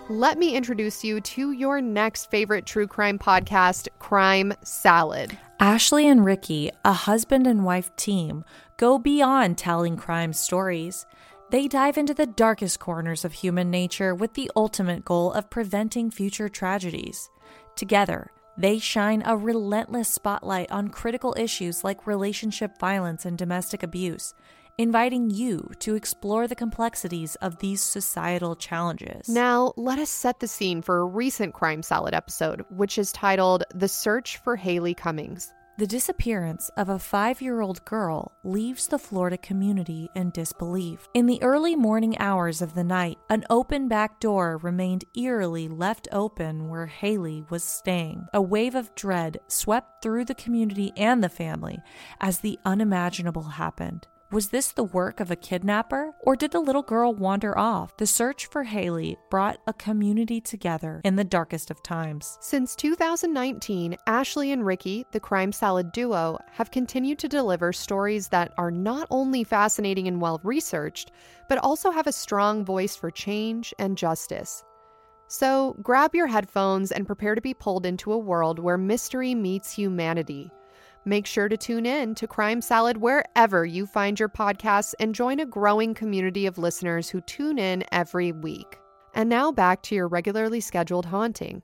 let me introduce you to your next favorite true crime podcast, Crime Salad. Ashley and Ricky, a husband and wife team, go beyond telling crime stories. They dive into the darkest corners of human nature with the ultimate goal of preventing future tragedies. Together, they shine a relentless spotlight on critical issues like relationship violence and domestic abuse, inviting you to explore the complexities of these societal challenges. Now, let us set the scene for a recent Crime Salad episode, which is titled The Search for Haley Cummings. The disappearance of a 5-year-old girl leaves the Florida community in disbelief. In the early morning hours of the night, an open back door remained eerily left open where Haley was staying. A wave of dread swept through the community and the family as the unimaginable happened. Was this the work of a kidnapper, or did the little girl wander off? The search for Haley brought a community together in the darkest of times. Since 2019, Ashley and Ricky, the Crime Salad duo, have continued to deliver stories that are not only fascinating and well-researched, but also have a strong voice for change and justice. So grab your headphones and prepare to be pulled into a world where mystery meets humanity. Make sure to tune in to Crime Salad wherever you find your podcasts and join a growing community of listeners who tune in every week. And now back to your regularly scheduled haunting.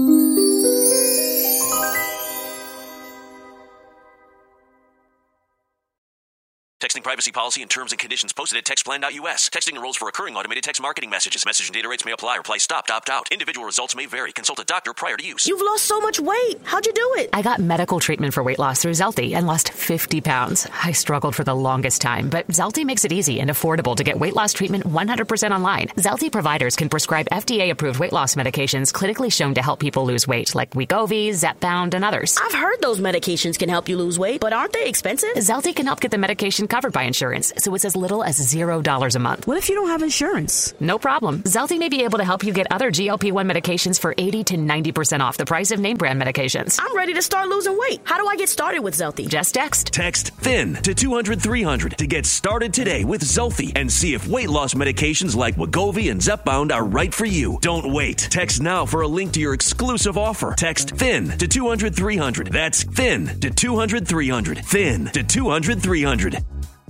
Texting privacy policy and terms and conditions posted at textplan.us. Texting enrolls for recurring automated text marketing messages. Message and data rates may apply. Reply stopped, opt out. Individual results may vary. Consult a doctor prior to use. You've lost so much weight. How'd you do it? I got medical treatment for weight loss through Zelty and lost 50 pounds. I struggled for the longest time, but Zelty makes it easy and affordable to get weight loss treatment 100% online. Zelty providers can prescribe FDA-approved weight loss medications clinically shown to help people lose weight, like Wegovy, Zepbound, and others. I've heard those medications can help you lose weight, but aren't they expensive? Zelty can help get the medication covered by insurance, so it's as little as $0 a month. What if you don't have insurance? No problem. Zelty may be able to help you get other GLP-1 medications for 80 to 90% off the price of name brand medications. I'm ready to start losing weight. How do I get started with Zelty? Just text. Text THIN to 200-300 to get started today with Zelty and see if weight loss medications like Wegovy and Zepbound are right for you. Don't wait. Text now for a link to your exclusive offer. Text THIN to 200-300. That's THIN to 200-300. THIN to 200-300.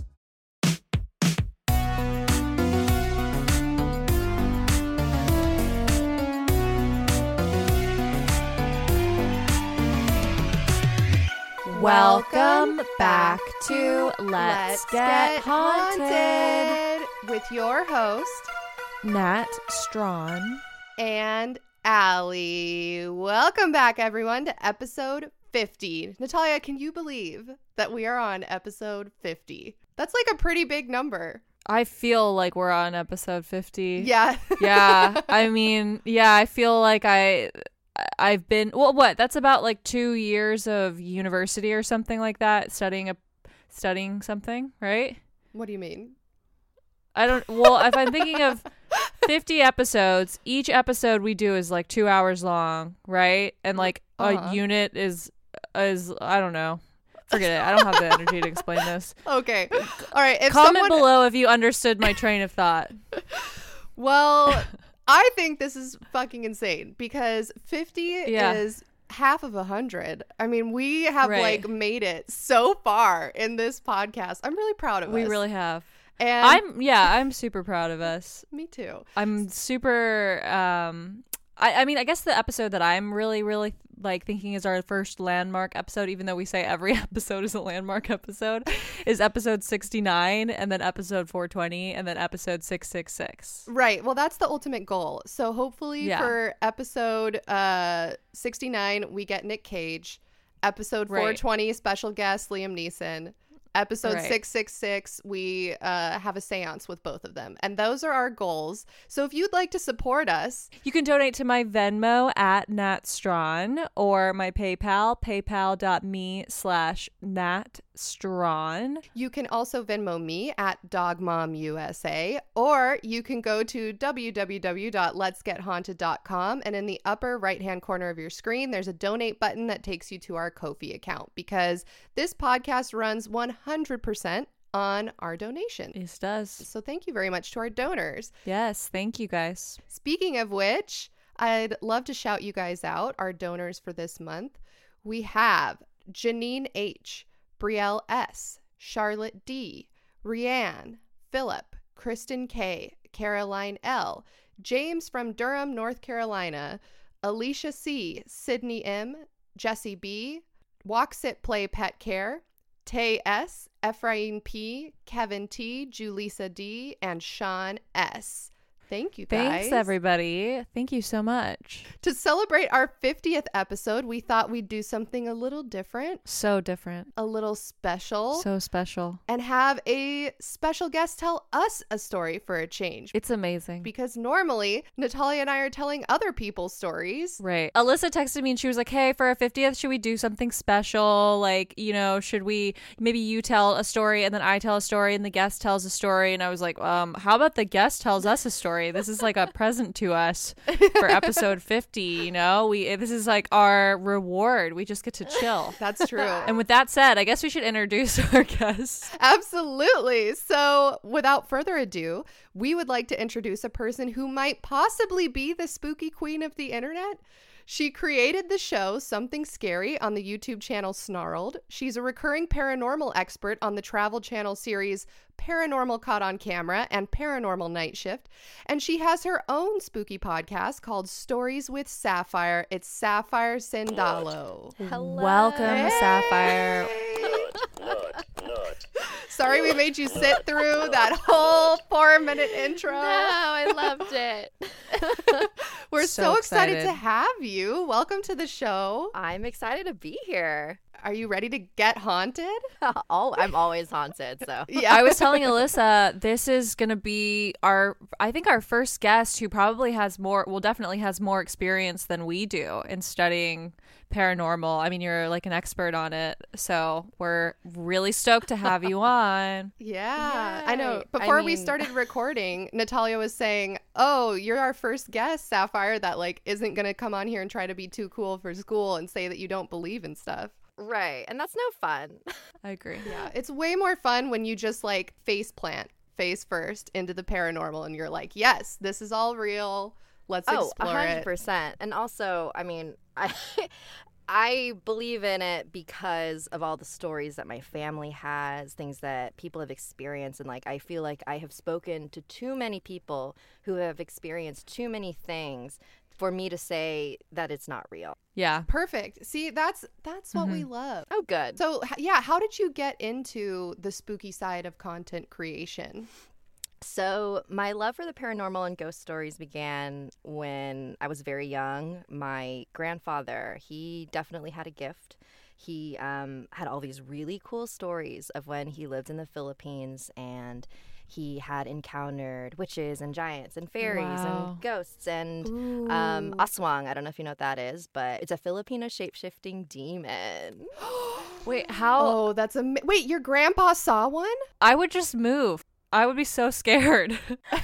Welcome back to Let's Get Haunted with your host, Nat Strawn and Allie. Welcome back, everyone, to episode 50. Natalia, can you believe that we are on episode 50? That's like a pretty big number. I feel like we're on episode 50. Yeah. Yeah. I mean, yeah, I feel like I've been, well, what? That's about like 2 years of university or something like that, studying something, right? What do you mean? If I'm thinking of 50 episodes, each episode we do is like 2 hours long, right? And like a unit is I don't know. Forget it. I don't have the energy to explain this. Okay. All right. Comment below if you understood my train of thought. Well, I think this is fucking insane because 50 is half of 100. I mean, we have like made it so far in this podcast. I'm really proud of us. We really have. And I'm super proud of us. Me too. I'm super I mean, I guess the episode that I'm really, really like thinking is our first landmark episode, even though we say every episode is a landmark episode, is episode 69, and then episode 420, and then episode 666. Right. Well, that's the ultimate goal. So hopefully for episode 69, we get Nick Cage. Episode 420, special guest Liam Neeson. Episode 666, we have a seance with both of them. And those are our goals. So if you'd like to support us, you can donate to my Venmo at NatStrawn or my PayPal, paypal.me/NatStrawn. You can also Venmo me at DogMomUSA, or you can go to www.letsgethaunted.com, and in the upper right-hand corner of your screen, there's a donate button that takes you to our Ko-fi account, because this podcast runs 100% on our donation. This does. So thank you very much to our donors. Yes, thank you guys. Speaking of which, I'd love to shout you guys out, our donors for this month. We have Janine H., Brielle S., Charlotte D., Rianne, Philip, Kristen K., Caroline L., James from Durham, North Carolina, Alicia C., Sydney M., Jesse B., Walksit Play Pet Care, Tay S., Ephraim P., Kevin T., Julissa D., and Sean S. Thank you, guys. Thanks, everybody. Thank you so much. To celebrate our 50th episode, we thought we'd do something a little different, So different. a little special, So special. and have a special guest tell us a story for a change. It's amazing. Because normally, Natalia and I are telling other people's stories. Right. Alyssa texted me and she was like, hey, for our 50th, should we do something special? Like, you know, should we, maybe you tell a story and then I tell a story and the guest tells a story. And I was like, how about the guest tells us a story? This is like a present to us for episode 50, you know? This is like our reward. We just get to chill. That's true. And with that said, I guess we should introduce our guests. Absolutely. So, without further ado, we would like to introduce a person who might possibly be the spooky queen of the internet. She created the show Something Scary on the YouTube channel Snarled. She's a recurring paranormal expert on the Travel Channel series Paranormal Caught on Camera and Paranormal Night Shift. And she has her own spooky podcast called Stories with Sapphire. It's Sapphire Sindalo. Hello. Welcome, Sapphire. Sorry we made you sit through that whole 4-minute intro. No, I loved it. We're so excited excited to have you. Welcome to the show. I'm excited to be here. Are you ready to get haunted? I'm always haunted, so. Yeah. I was telling Alyssa, this is going to be our first guest who probably definitely has more experience than we do in studying paranormal. I mean, you're like an expert on it, so we're really stoked to have you on. Yeah, I know. Yay. Before we mean- started recording, Natalia was saying, "Oh, you're our first guest, Sapphire, that like isn't going to come on here and try to be too cool for school and say that you don't believe in stuff." Right, and that's no fun. I agree. Yeah, it's way more fun when you just like face first into the paranormal and you're like, "Yes, this is all real. Let's explore it." 100%. And also, I mean, I believe in it because of all the stories that my family has, things that people have experienced. And like, I feel like I have spoken to too many people who have experienced too many things for me to say that it's not real. Yeah. Perfect. See, that's what we love. Oh, good. So, yeah, how did you get into the spooky side of content creation? So my love for the paranormal and ghost stories began when I was very young. My grandfather, he definitely had a gift. He had all these really cool stories of when he lived in the Philippines and he had encountered witches and giants and fairies Wow. and ghosts and aswang. I don't know if you know what that is, but it's a Filipino shape-shifting demon. Wait, how? Oh, that's wait, your grandpa saw one? I would just move. I would be so scared.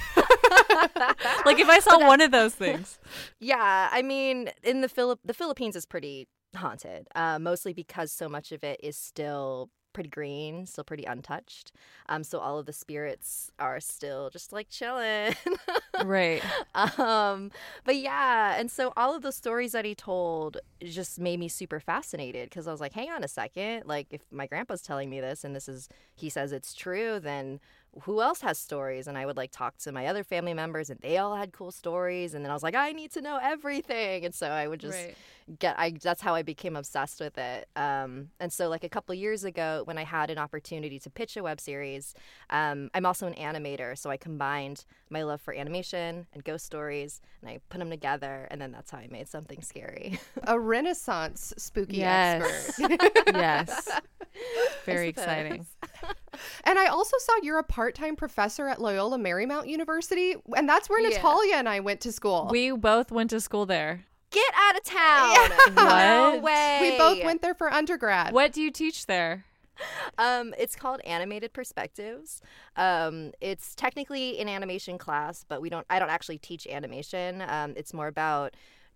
Like if I saw one of those things. Yeah, I mean, in the Philippines is pretty haunted, mostly because so much of it is still pretty green, still pretty untouched. So all of the spirits are still just like chilling. Right. But yeah, and so all of the stories that he told just made me super fascinated because I was like, hang on a second, like if my grandpa's telling me this and he says it's true, then who else has stories? And I would like talk to my other family members and they all had cool stories. And then I was like, I need to know everything. And so I would just that's how I became obsessed with it. And so like a couple years ago when I had an opportunity to pitch a web series, I'm also an animator. So I combined my love for animation and ghost stories and I put them together. And then that's how I made Something Scary. A Renaissance spooky Yes. expert. Yes. Very I suppose. exciting. And I also saw you're a part-time professor at Loyola Marymount University, and that's where Yeah. Natalia and I went to school. We both went to school there. Get out of town. No What? way. We both went there for undergrad. What do you teach there? It's called Animated Perspectives. It's technically an animation class, but I don't actually teach animation. It's more about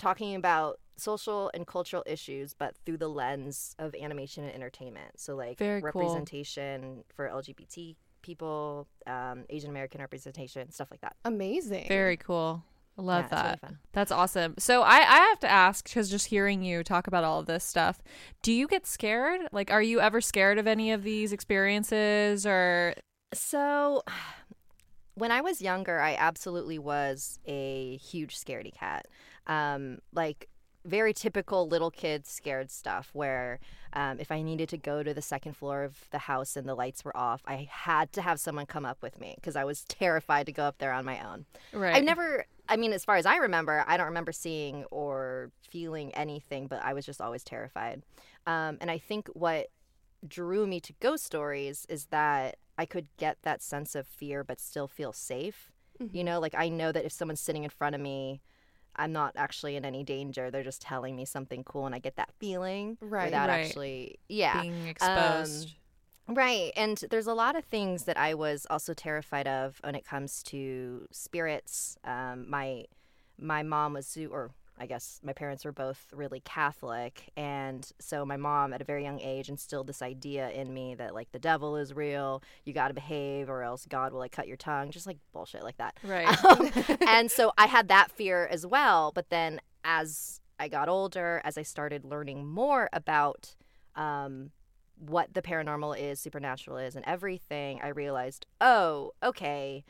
talking about social and cultural issues, but through the lens of animation and entertainment. So like Very cool. representation for LGBT people, Asian American representation, stuff like that. Amazing. Very cool. I love Yeah, it's really that. fun. That's awesome. So I have to ask, because just hearing you talk about all of this stuff, do you get scared? Like, are you ever scared of any of these experiences or? So when I was younger, I absolutely was a huge scaredy cat. Like very typical little kid scared stuff where if I needed to go to the second floor of the house and the lights were off, I had to have someone come up with me because I was terrified to go up there on my own. Right. I've never, I mean, as far as I remember, I don't remember seeing or feeling anything, but I was just always terrified. And I think what drew me to ghost stories is that I could get that sense of fear but still feel safe. You know, like I know that if someone's sitting in front of me, I'm not actually in any danger. They're just telling me something cool, and I get that feeling without actually, being exposed. Right. And there's a lot of things that I was also terrified of when it comes to spirits. My mom was, or I guess my parents were both really Catholic. And so my mom at a very young age instilled this idea in me that like the devil is real. You got to behave or else God will like cut your tongue. Just like bullshit like that. Right. And so I had that fear as well. But then as I got older, as I started learning more about what the paranormal is, supernatural is, and everything, I realized, oh, okay.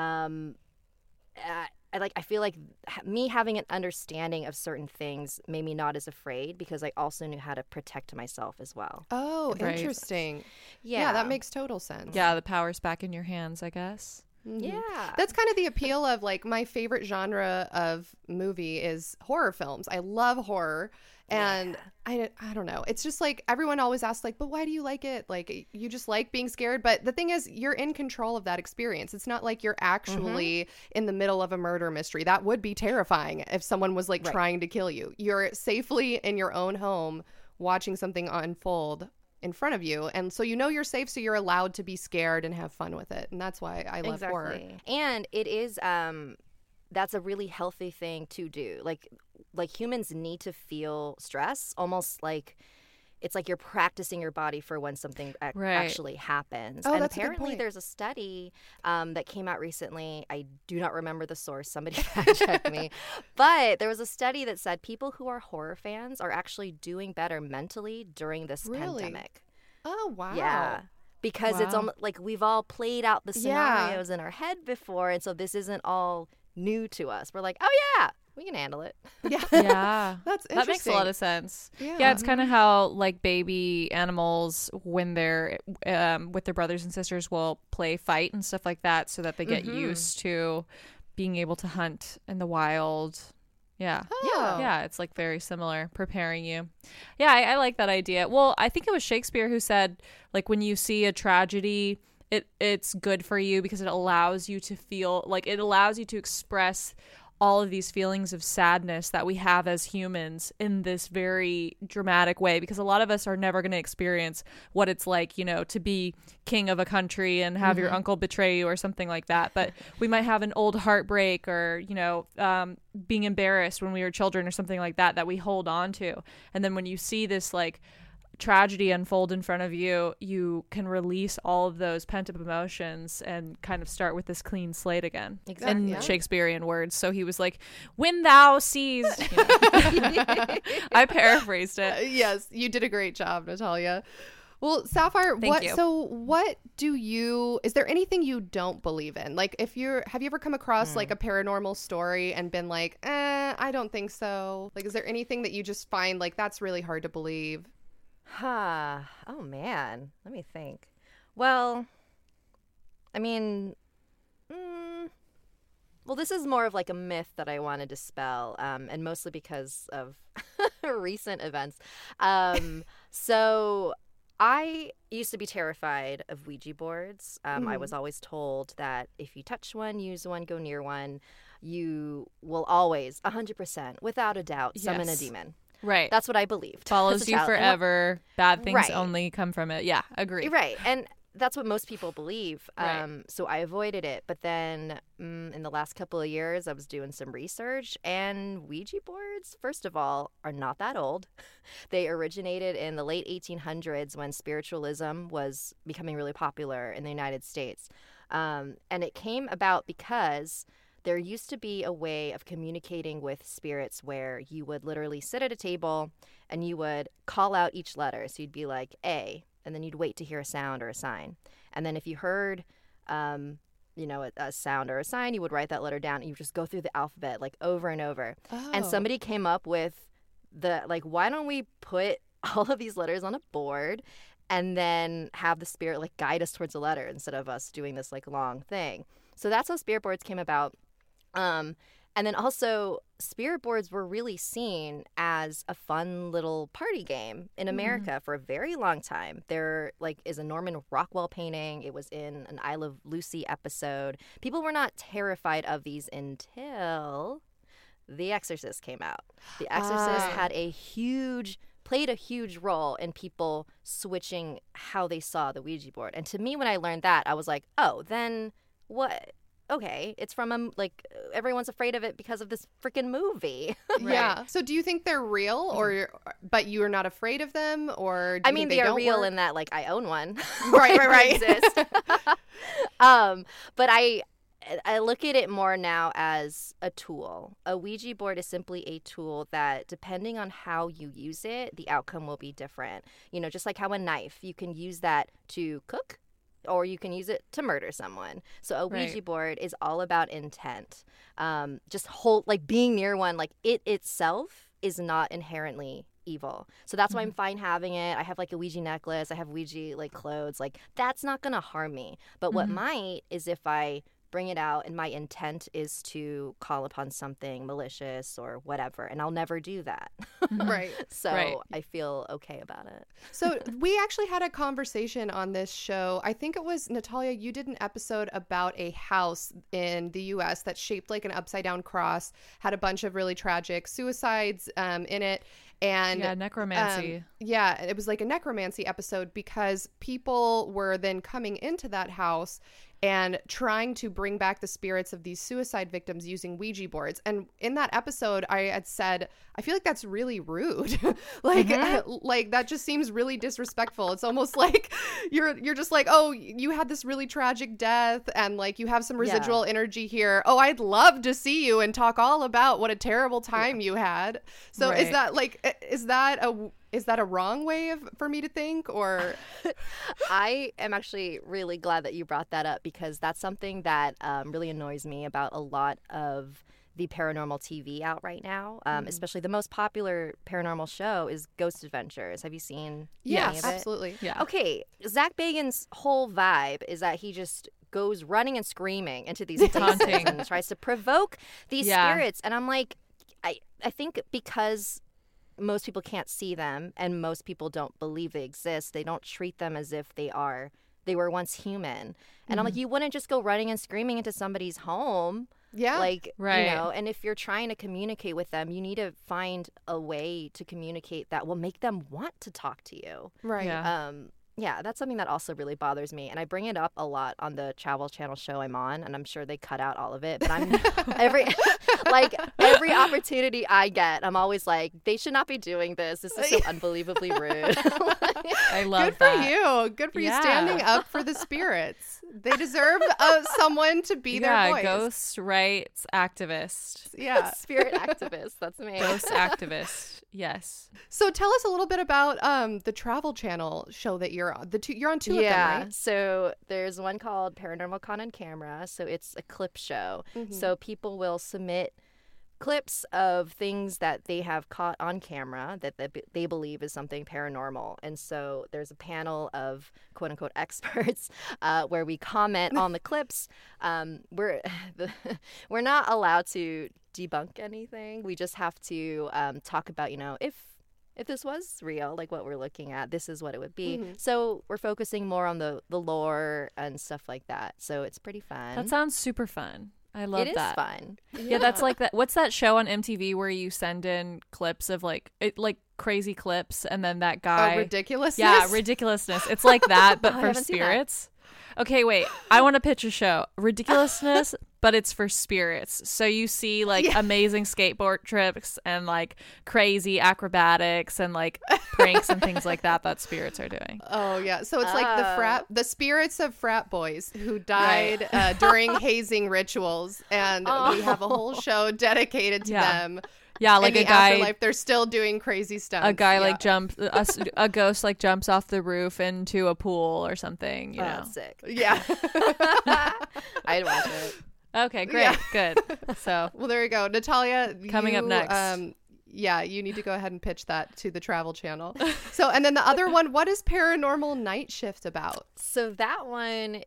I feel like me having an understanding of certain things made me not as afraid because I also knew how to protect myself as well. Oh, Right. interesting. Yeah. That makes total sense. Yeah, the power's back in your hands, I guess. Yeah. That's kind of the appeal of like my favorite genre of movie is horror films. I love horror. And I don't know. It's just like everyone always asks like, but why do you like it? Like you just like being scared. But the thing is, you're in control of that experience. It's not like you're actually in the middle of a murder mystery. That would be terrifying if someone was like trying to kill you. You're safely in your own home watching something unfold in front of you. And so you know you're safe, so you're allowed to be scared and have fun with it. And that's why I love horror. And it is that's a really healthy thing to do. Like humans need to feel stress, almost like it's like you're practicing your body for when something actually happens. Oh, and that's a good apparently point. there's a study that came out recently. I do not remember the source. Somebody fact check me. But there was a study that said people who are horror fans are actually doing better mentally during this pandemic. Oh, wow. Yeah. Because it's almost like we've all played out the scenarios in our head before. And so this isn't all new to us. We're like, oh, yeah, we can handle it. Yeah. Yeah. That's interesting. That makes a lot of sense. Yeah. Yeah, it's kind of how like baby animals when they're with their brothers and sisters will play fight and stuff like that so that they get used to being able to hunt in the wild. Yeah. Oh. Yeah, it's like very similar, preparing you. Yeah, I like that idea. Well, I think it was Shakespeare who said like when you see a tragedy, it's good for you because it allows you to feel like it allows you to express all of these feelings of sadness that we have as humans in this very dramatic way, because a lot of us are never going to experience what it's like, you know, to be king of a country and have your uncle betray you or something like that. But we might have an old heartbreak or, you know, being embarrassed when we were children or something like that we hold on to. And then when you see this like tragedy unfold in front of you, you can release all of those pent-up emotions and kind of start with this clean slate again. Exactly. In Shakespearean words. So he was like, when thou seest, you know. I paraphrased it. Yes, you did a great job, Natalia. Well, Sapphire, Thank you. Is there anything you don't believe in? Like have you ever come across like a paranormal story and been like, I don't think so. Like, is there anything that you just find like that's really hard to believe? Oh, man. Let me think. Well, I mean, well, this is more of like a myth that I want to dispel, and mostly because of recent events. So I used to be terrified of Ouija boards. I was always told that if you touch one, use one, go near one, you will always, 100%, without a doubt, summon a demon. Right. That's what I believed. Follows as a you child. forever. Bad things Right. only come from it. Yeah, agree. Right. And that's what most people believe. Right. So I avoided it. But then in the last couple of years, I was doing some research, and Ouija boards, first of all, are not that old. They originated in the late 1800s when spiritualism was becoming really popular in the United States. And it came about because there used to be a way of communicating with spirits where you would literally sit at a table and you would call out each letter. So you'd be like A, and then you'd wait to hear a sound or a sign. And then if you heard, a sound or a sign, you would write that letter down and you just go through the alphabet like over and over. Oh. And somebody came up with why don't we put all of these letters on a board and then have the spirit like guide us towards a letter instead of us doing this like long thing. So that's how spirit boards came about. And then also spirit boards were really seen as a fun little party game in America for a very long time. There is a Norman Rockwell painting. It was in an I Love Lucy episode. People were not terrified of these until The Exorcist came out. The Exorcist played a huge role in people switching how they saw the Ouija board. And to me, when I learned that, I was like, oh, then what? Okay, it's from everyone's afraid of it because of this freaking movie. Right. Yeah. So do you think they're real, but you're not afraid of them, or do you think they are real work? in that I own one. Right. Exist. But I look at it more now as a tool. A Ouija board is simply a tool that, depending on how you use it, the outcome will be different. Just like how a knife, you can use that to cook, or you can use it to murder someone. So a Ouija board is all about intent. Being near one, it itself is not inherently evil. So that's why I'm fine having it. I have a Ouija necklace. I have Ouija clothes. That's not going to harm me. But what might is if I bring it out and my intent is to call upon something malicious or whatever, and I'll never do that. Right. So I feel okay about it. So we actually had a conversation on this show. I think it was, Natalia, you did an episode about a house in the U.S. that's shaped like an upside down cross, had a bunch of really tragic suicides in it. And necromancy. It was like a necromancy episode because people were then coming into that house and trying to bring back the spirits of these suicide victims using Ouija boards. And in that episode, I had said, I feel like that's really rude. That just seems really disrespectful. It's almost like you're just like, oh, you had this really tragic death and you have some residual energy here. Oh, I'd love to see you and talk all about what a terrible time you had. So is that a wrong way for me to think, or? I am actually really glad that you brought that up because that's something that really annoys me about a lot of the paranormal TV out right now. Especially the most popular paranormal show is Ghost Adventures. Have you seen any of it? Absolutely. Yeah. Okay, Zach Bagans' whole vibe is that he just goes running and screaming into these places and tries to provoke these spirits. And I'm like, I think because most people can't see them and most people don't believe they exist, they don't treat them as if they were once human. And I'm like, you wouldn't just go running and screaming into somebody's home. Yeah. And if you're trying to communicate with them, you need to find a way to communicate that will make them want to talk to you. Right. Yeah, that's something that also really bothers me. And I bring it up a lot on the Travel Channel show I'm on, and I'm sure they cut out all of it. But I'm every opportunity I get, I'm always like, they should not be doing this. This is so unbelievably rude. I love Good that. for you. Good for you standing up for the spirits. They deserve someone to be their voice. Ghost rights activist. Yeah. Spirit activist. That's me. Ghost activist. Yes. So tell us a little bit about the Travel Channel show that you're on. You're on two of them, right? So there's one called Paranormal Con on Camera. So it's a clip show. So people will submit clips of things that they have caught on camera that they believe is something paranormal. And so there's a panel of quote unquote experts where we comment on the clips. We're not allowed to debunk anything. We just have to talk about, if this was real, like what we're looking at, this is what it would be. So we're focusing more on the lore and stuff like that. So it's pretty fun. That sounds super fun. I love that. It is fun. Yeah, that's like that. What's that show on MTV where you send in clips of like crazy clips and then that guy. Ridiculousness? Yeah, ridiculousness. It's like that, but for spirits. Okay, wait. I want to pitch a show. Ridiculousness, but it's for spirits. So you see like amazing skateboard trips and like crazy acrobatics and like pranks and things like that spirits are doing. Oh yeah. So it's like the spirits of frat boys who died during hazing rituals, and we have a whole show dedicated to them. Yeah, like in a the guy, afterlife, they're still doing crazy stuff. A guy like a ghost like jumps off the roof into a pool or something. You know, that's sick. Yeah, I'd watch it. Okay, great, good. So, well, there you go, Natalia. Coming up next. Yeah, you need to go ahead and pitch that to the Travel Channel. So, and then the other one, what is Paranormal Night Shift about? So that one,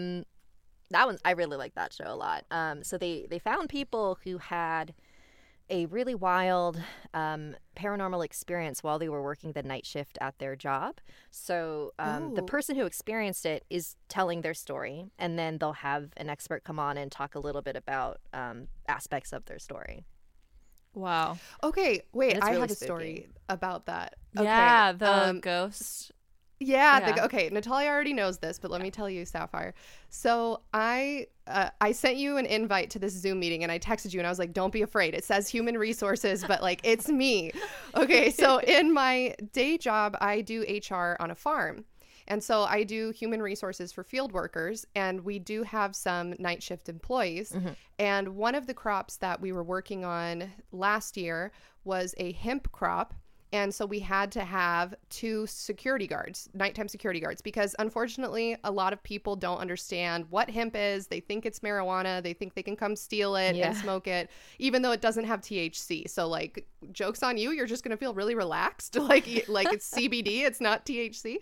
I really like that show a lot. So they found people who had a really wild paranormal experience while they were working the night shift at their job. So the person who experienced it is telling their story, and then they'll have an expert come on and talk a little bit about aspects of their story. Wow. Okay, wait, I really have a spooky. story about that. Yeah, okay. the ghost. Yeah. Okay, Natalia already knows this, but let me tell you, Sapphire. So I sent you an invite to this Zoom meeting, and I texted you, and I was like, don't be afraid. It says human resources, but like, it's me. Okay, so in my day job, I do HR on a farm. And so I do human resources for field workers, and we do have some night shift employees. Mm-hmm. And one of the crops that we were working on last year was a hemp crop. And so we had to have 2 security guards, nighttime security guards, because unfortunately, a lot of people don't understand what hemp is. They think it's marijuana. They think they can come steal it and smoke it, even though it doesn't have THC. So like, joke's on you. You're just going to feel really relaxed. Like it's CBD. It's not THC.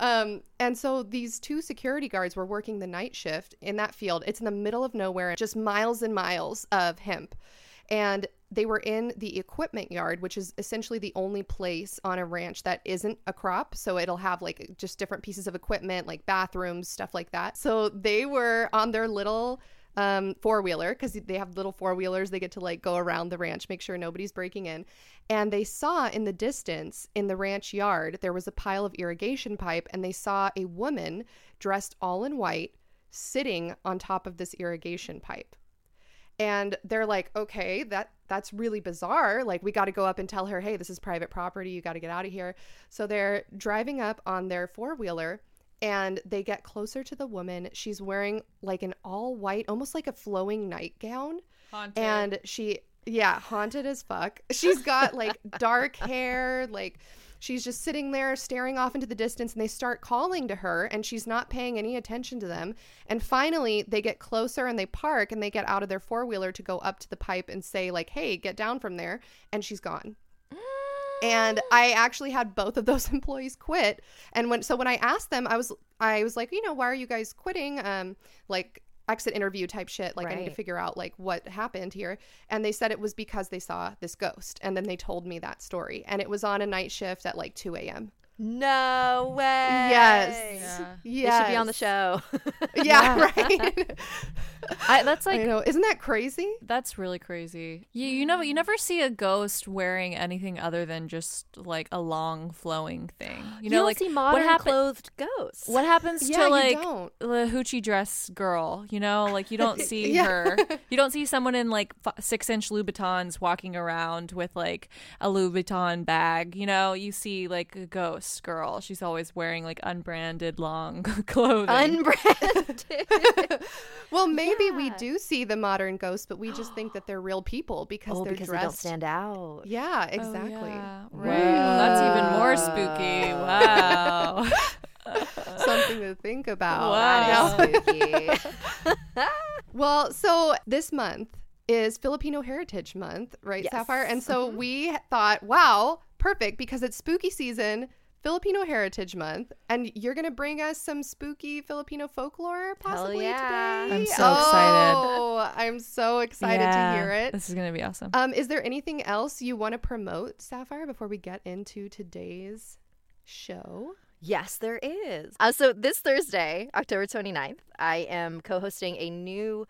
And so these 2 security guards were working the night shift in that field. It's in the middle of nowhere, just miles and miles of hemp. And they were in the equipment yard, which is essentially the only place on a ranch that isn't a crop. So it'll have like just different pieces of equipment, like bathrooms, stuff like that. So they were on their little 4-wheeler, because they have little 4-wheelers. They get to like go around the ranch, make sure nobody's breaking in. And they saw in the distance in the ranch yard, there was a pile of irrigation pipe, and they saw a woman dressed all in white sitting on top of this irrigation pipe. And they're like, okay, that's really bizarre. Like, we got to go up and tell her, hey, this is private property. You got to get out of here. So they're driving up on their 4-wheeler, and they get closer to the woman. She's wearing like an all white, almost like a flowing nightgown. Haunted. And haunted as fuck. She's got like dark hair, like she's just sitting there staring off into the distance, and they start calling to her, and she's not paying any attention to them. And finally, they get closer and they park, and they get out of their 4-wheeler to go up to the pipe and say like, hey, get down from there. And she's gone. And I actually had both of those employees quit. And when I asked them, I was like, why are you guys quitting? Like exit interview type shit. Like, right. I need to figure out like what happened here. And they said it was because they saw this ghost. And then they told me that story. And it was on a night shift at like 2 a.m. No way. Yes. Yes. They should be on the show. Yeah, right. That's like, I know. Isn't that crazy? That's really crazy. You never see a ghost wearing anything other than just like a long flowing thing. You know, don't like see modern clothed ghosts. What happens to like the hoochie dress girl? You know, like you don't see her. You don't see someone in like 6-inch Louboutins walking around with like a Louboutin bag. You know, you see like a ghost girl. She's always wearing like unbranded long clothing. Unbranded. Well, maybe we do see the modern ghosts, but we just think that they're real people because they're dressed. They don't stand out. Yeah, exactly. Oh, yeah. Right. Well, that's even more spooky. Wow. Something to think about. Wow. That is spooky. Well, so this month is Filipino Heritage Month, right, yes. Sapphire? And so we thought, wow, perfect, because it's spooky season, Filipino Heritage Month, and you're going to bring us some spooky Filipino folklore possibly today? I'm so excited. Oh, I'm so excited to hear it. This is going to be awesome. Is there anything else you want to promote, Sapphire, before we get into today's show? Yes, there is. So this Thursday, October 29th, I am co-hosting a new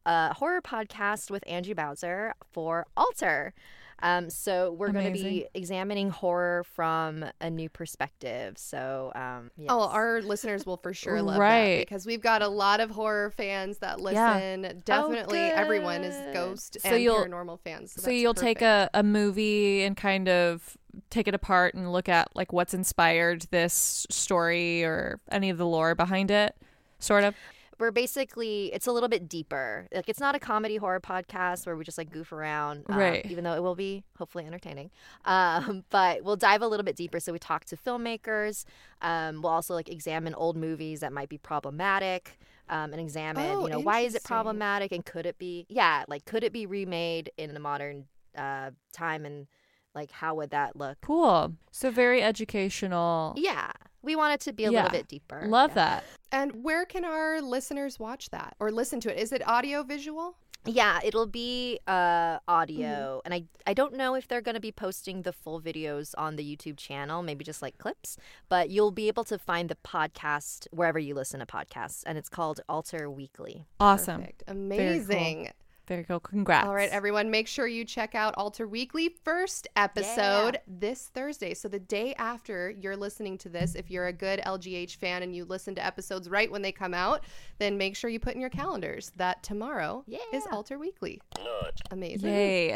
a horror podcast with Angie Bowser for Alter. So we're going to be examining horror from a new perspective. So, yes. Oh, our listeners will for sure love that because we've got a lot of horror fans that listen. Yeah. Definitely everyone is ghost and paranormal fans. So you'll take a movie and kind of take it apart and look at like what's inspired this story or any of the lore behind it, sort of. We're basically, it's a little bit deeper. Like, it's not a comedy horror podcast where we just like goof around, right? Even though it will be hopefully entertaining. But we'll dive a little bit deeper. So we talk to filmmakers. We'll also like examine old movies that might be problematic, and examine, why is it problematic and could it be remade in a modern time, and like how would that look? Cool. So very educational. Yeah. We want it to be a little bit deeper. Love that. And where can our listeners watch that or listen to it? Is it audio visual? Yeah, it'll be audio. And I don't know if they're going to be posting the full videos on the YouTube channel, maybe just like clips. But you'll be able to find the podcast wherever you listen to podcasts. And it's called Alter Weekly. Awesome. Perfect. Amazing. Very cool. Congrats. All right, everyone, make sure you check out Alter Weekly first episode this Thursday. So the day after you're listening to this, if you're a good LGH fan and you listen to episodes right when they come out, then make sure you put in your calendars that tomorrow is Alter Weekly. Amazing. Yay.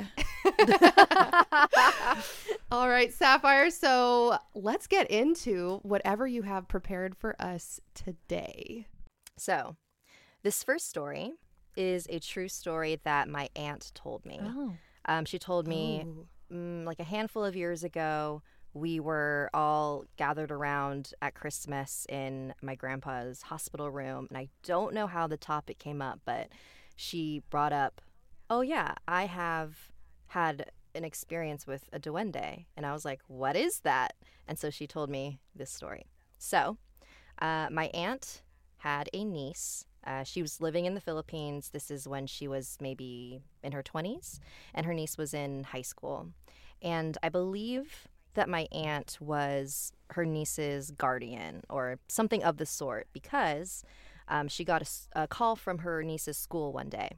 All right, Sapphire. So let's get into whatever you have prepared for us today. So this first story is a true story that my aunt told me. She told me like a handful of years ago, we were all gathered around at Christmas in my grandpa's hospital room. And I don't know how the topic came up, but she brought up, oh yeah, I have had an experience with a duende. And I was like, what is that? And so she told me this story. So my aunt had a niece. She was living in the Philippines. This is when she was maybe in her 20s, and her niece was in high school. And I believe that my aunt was her niece's guardian or something of the sort because she got a call from her niece's school one day.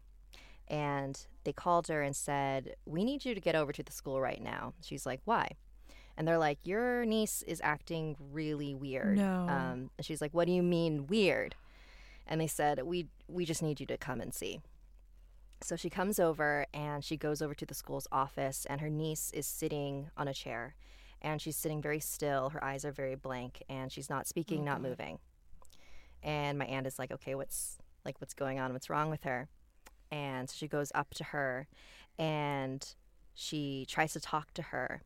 And they called her and said, we need you to get over to the school right now. She's like, why? And they're like, your niece is acting really weird. No. And she's like, what do you mean weird? And they said, we just need you to come and see. So she comes over and she goes over to the school's office, and her niece is sitting on a chair, and she's sitting very still. Her eyes are very blank, and she's not speaking, not moving. And my aunt is like, okay, what's going on? What's wrong with her? And so she goes up to her and she tries to talk to her.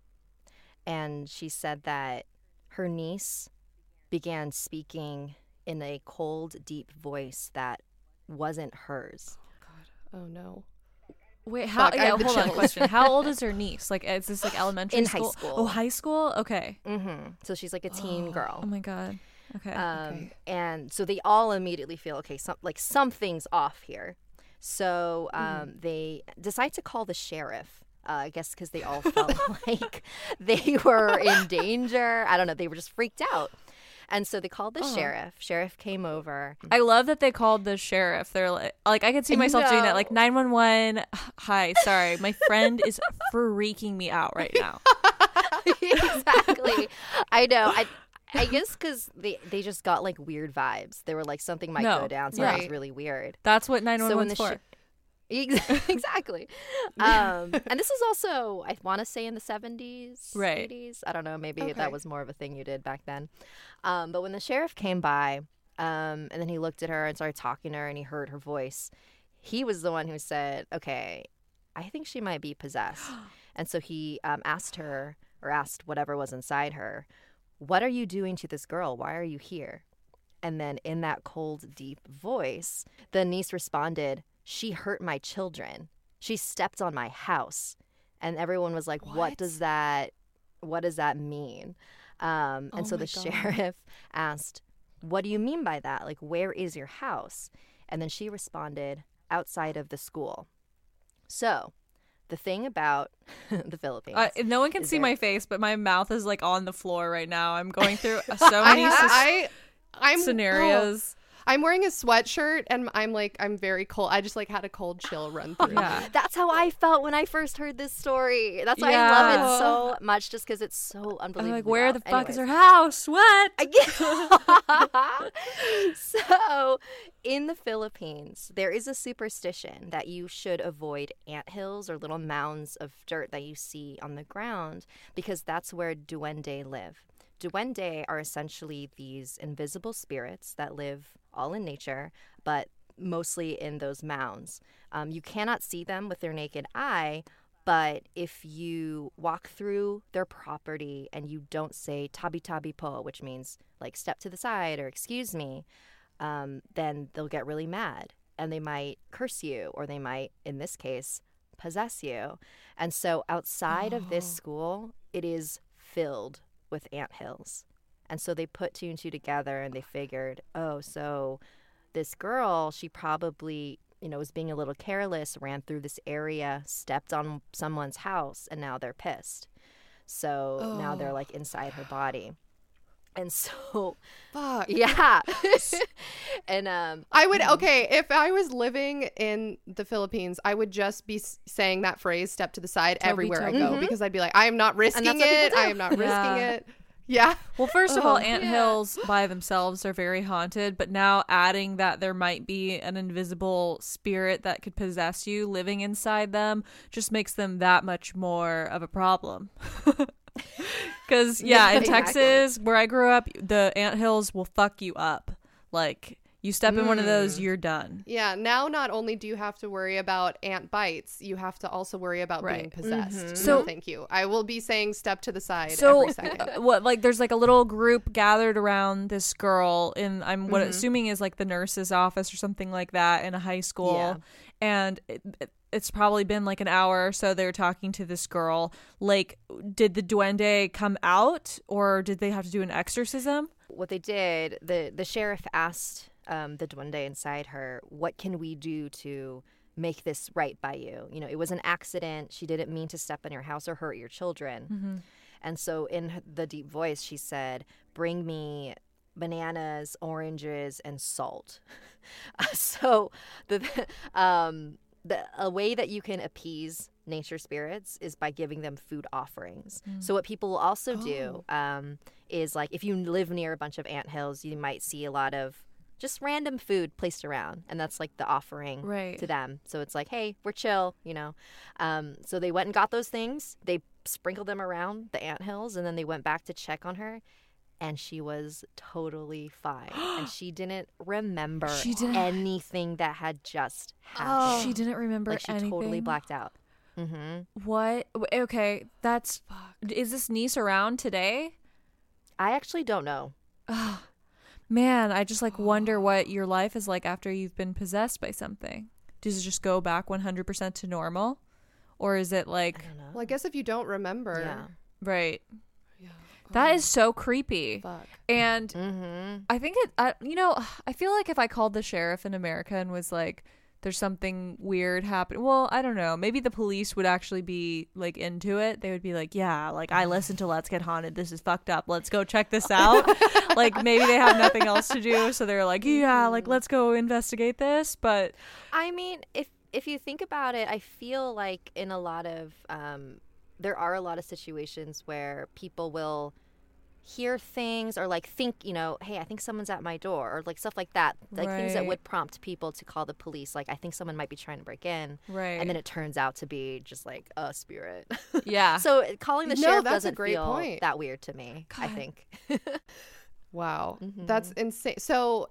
And she said that her niece began speaking in a cold, deep voice that wasn't hers. Oh, God. Oh, no. Wait, hold on, question. How old is her niece? Like, is this like elementary school? In high school. Oh, high school? Okay. Mm-hmm. So she's like a teen girl. Oh, my God. Okay. And so they all immediately feel, okay, something's off here. So they decide to call the sheriff. I guess because they all felt like they were in danger. I don't know. They were just freaked out. And so they called the sheriff. Sheriff came over. I love that they called the sheriff. They're like I could see myself doing that. Like 911. Hi, sorry, my friend is freaking me out right now. Exactly. I know. I guess because they just got like weird vibes. They were like something might go down. So it was really weird. That's what 911's for. Exactly. And this is also, I want to say, in the 70s, right. 80s. I don't know. Maybe that was more of a thing you did back then. But when the sheriff came by, and then he looked at her and started talking to her, and he heard her voice, he was the one who said, okay, I think she might be possessed. And so he asked whatever was inside her, what are you doing to this girl? Why are you here? And then in that cold, deep voice, the niece responded, she hurt my children. She stepped on my house. And everyone was like, what does that mean? And so the sheriff asked, what do you mean by that? Like, where is your house? And then she responded, outside of the school. So the thing about the Philippines. No one can see my face, but my mouth is like on the floor right now. I'm going through so many scenarios. I'm wearing a sweatshirt and I'm very cold. I just like had a cold chill run through. Yeah. That's how I felt when I first heard this story. That's why I love it so much, just because it's so I'm unbelievable. like, where the fuck is her house? What? So, in the Philippines, there is a superstition that you should avoid anthills or little mounds of dirt that you see on the ground, because that's where duende live. Duende are essentially these invisible spirits that live all in nature, but mostly in those mounds. You cannot see them with their naked eye, but if you walk through their property and you don't say tabi tabi po, which means like step to the side or excuse me, then they'll get really mad and they might curse you, or they might, in this case, possess you. And so outside of this school, it is filled with anthills. And so they put two and two together and they figured, oh, so this girl, she probably, was being a little careless, ran through this area, stepped on someone's house, and now they're pissed. So now they're like inside her body. And so, Fuck. yeah. And I would, if I was living in the Philippines, I would just be saying that phrase, step to the side, everywhere I go, because I'd be like, I am not risking it. I am not risking it. Yeah. Well, first of all, anthills by themselves are very haunted, but now adding that there might be an invisible spirit that could possess you living inside them just makes them that much more of a problem. Because, in exactly. Texas, where I grew up, the anthills will fuck you up. Like, you step in one of those, you're done. Yeah, now not only do you have to worry about ant bites, you have to also worry about being possessed. So no, thank you. I will be saying step to the side every second. There's like a little group gathered around this girl in, I'm assuming is like the nurse's office or something like that in a high school. Yeah. And it's probably been like an hour or so they're talking to this girl. Like, did the duende come out, or did they have to do an exorcism? What they did, the sheriff asked the duende inside her, what can we do to make this right by you? It was an accident. She didn't mean to step in your house or hurt your children. Mm-hmm. And so in the deep voice, she said, bring me bananas, oranges, and salt. So a way that you can appease nature spirits is by giving them food offerings. So what people will also do is, like, if you live near a bunch of anthills, you might see a lot of just random food placed around, and that's like the offering to them. So it's like, hey, we're chill, So they went and got those things. They sprinkled them around the anthills, and then they went back to check on her. And she was totally fine. And she didn't remember anything that had just happened. She didn't remember anything? She totally blacked out. Mm-hmm. What? Okay, that's... Is this niece around today? I actually don't know. Man, I just wonder what your life is like after you've been possessed by something. Does it just go back 100% to normal? Or is it like... I don't know. Well, I guess if you don't remember. Yeah. Right. That is so creepy. Fuck. And I think I feel like if I called the sheriff in America and was like, there's something weird happening. Well, I don't know. Maybe the police would actually be like into it. They would be like, yeah, like I listened to Let's Get Haunted. This is fucked up. Let's go check this out. Like maybe they have nothing else to do. So they're like, yeah, like let's go investigate this. But I mean, if you think about it, I feel like in a lot of, there are a lot of situations where people will hear things or like think, hey, I think someone's at my door, or like stuff like that, like things that would prompt people to call the police. Like, I think someone might be trying to break in, and then it turns out to be just like a spirit. Yeah. So calling the sheriff doesn't feel point. that weird to me. God. I think. Wow, that's insane. So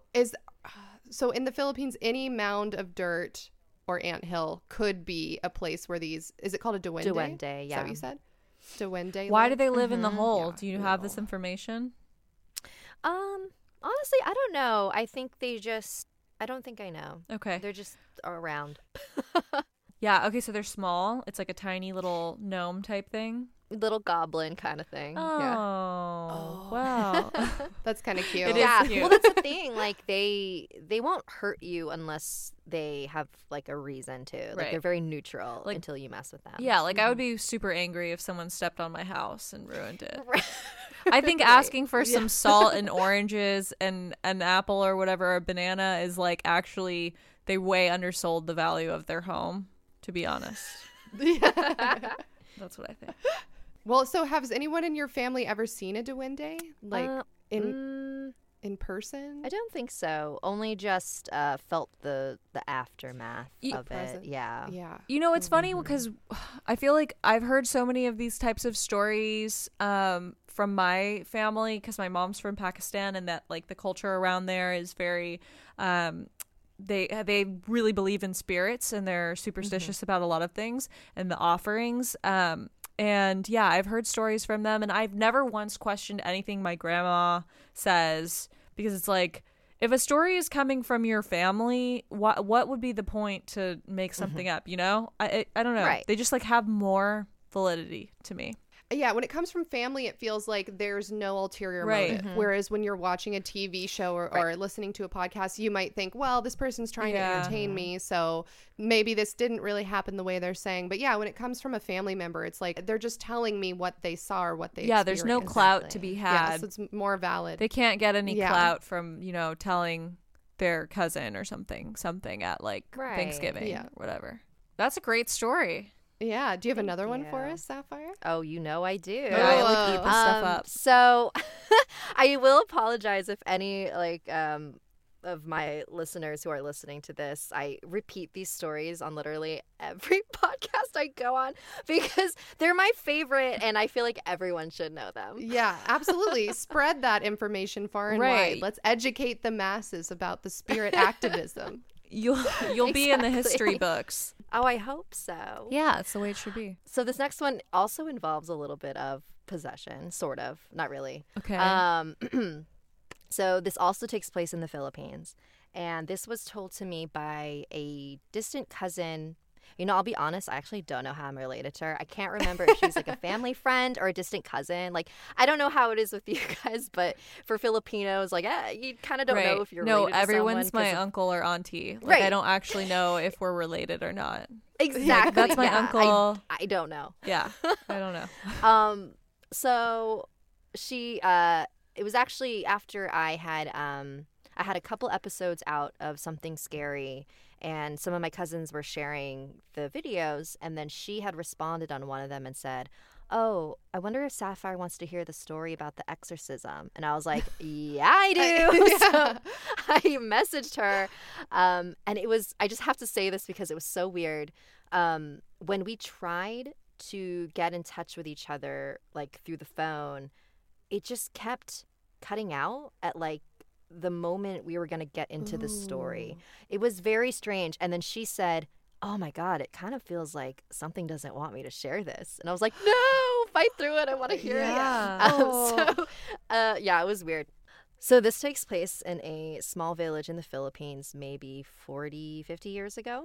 in the Philippines, any mound of dirt or anthill could be a place where these, is it called a duende? Duende, yeah. Is that what you said? Duende. Why do they live in the hole? Yeah, do you have this information? Honestly, I don't know. I think I don't think I know. Okay. They're just around. Yeah, okay, so they're small. It's like a tiny little gnome type thing. little goblin kind of thing. Yeah. Oh, wow. That's kind of cute. It is cute. Well, that's the thing. Like they won't hurt you unless they have like a reason to. Like Right. they're very neutral Like- until you mess with them. Yeah, like I would be super angry if someone stepped on my house and ruined it. Right. I think asking for some salt and oranges and an apple or whatever, a banana, is like actually they way undersold the value of their home, to be honest. That's what I think. Well, so has anyone in your family ever seen a duende? Like in person? I don't think so. Only just felt the aftermath of present. it. Yeah. Yeah. You know, it's funny because I feel like I've heard so many of these types of stories from my family, because my mom's from Pakistan, and that like the culture around there is very they really believe in spirits, and they're superstitious about a lot of things and the offerings. And yeah, I've heard stories from them, and I've never once questioned anything my grandma says, because it's like, if a story is coming from your family, what would be the point to make something up, you know? I don't know. Right. They just like have more validity to me. Yeah, when it comes from family, it feels like there's no ulterior Right. motive. Whereas when you're watching a TV show or listening to a podcast, you might think, well, this person's trying to entertain me, so maybe this didn't really happen the way they're saying. But yeah, when it comes from a family member, it's like they're just telling me what they saw or what they Yeah, there's no experienced. clout to be had. Yeah, so it's more valid. They can't get any Yeah. clout from, you know, telling their cousin or something at like Right. Thanksgiving Yeah. or whatever. That's a great story. Yeah. Do you have another one for you. us, Sapphire? Oh, you know I do. Yeah, I like eat this stuff up. So I will apologize if any of my listeners who are listening to this, I repeat these stories on literally every podcast I go on because they're my favorite and I feel like everyone should know them. Yeah, absolutely. Spread that information far and Right. wide. Let's educate the masses about the spirit activism. You'll be in the history books. Oh, I hope so. Yeah, it's the way it should be. So this next one also involves a little bit of possession, sort of, not really. Okay. So this also takes place in the Philippines. And this was told to me by a distant cousin. You know, I'll be honest, I actually don't know how I'm related to her. I can't remember if she's like a family friend or a distant cousin. Like, I don't know how it is with you guys, but for Filipinos, like, you kind of don't know if you're related to everyone's someone my 'cause of- uncle or auntie. Like, Right. I don't actually know if we're related or not. Exactly. That's my yeah, uncle. I don't know. Yeah, I don't know. So she it was actually after I had a couple episodes out of Something Scary, and some of my cousins were sharing the videos, and then she had responded on one of them and said, "Oh, I wonder if Sapphire wants to hear the story about the exorcism." And I was like, "Yeah, I do." So I messaged her, and it was, I just have to say this because it was so weird. When we tried to get in touch with each other, like through the phone, it just kept cutting out at like the moment we were going to get into the story. It was very strange. And then she said, "Oh my God, it kind of feels like something doesn't want me to share this." And I was like, "No, fight through it. I want to hear it." Yeah, it was weird. So this takes place in a small village in the Philippines, maybe 40, 50 years ago.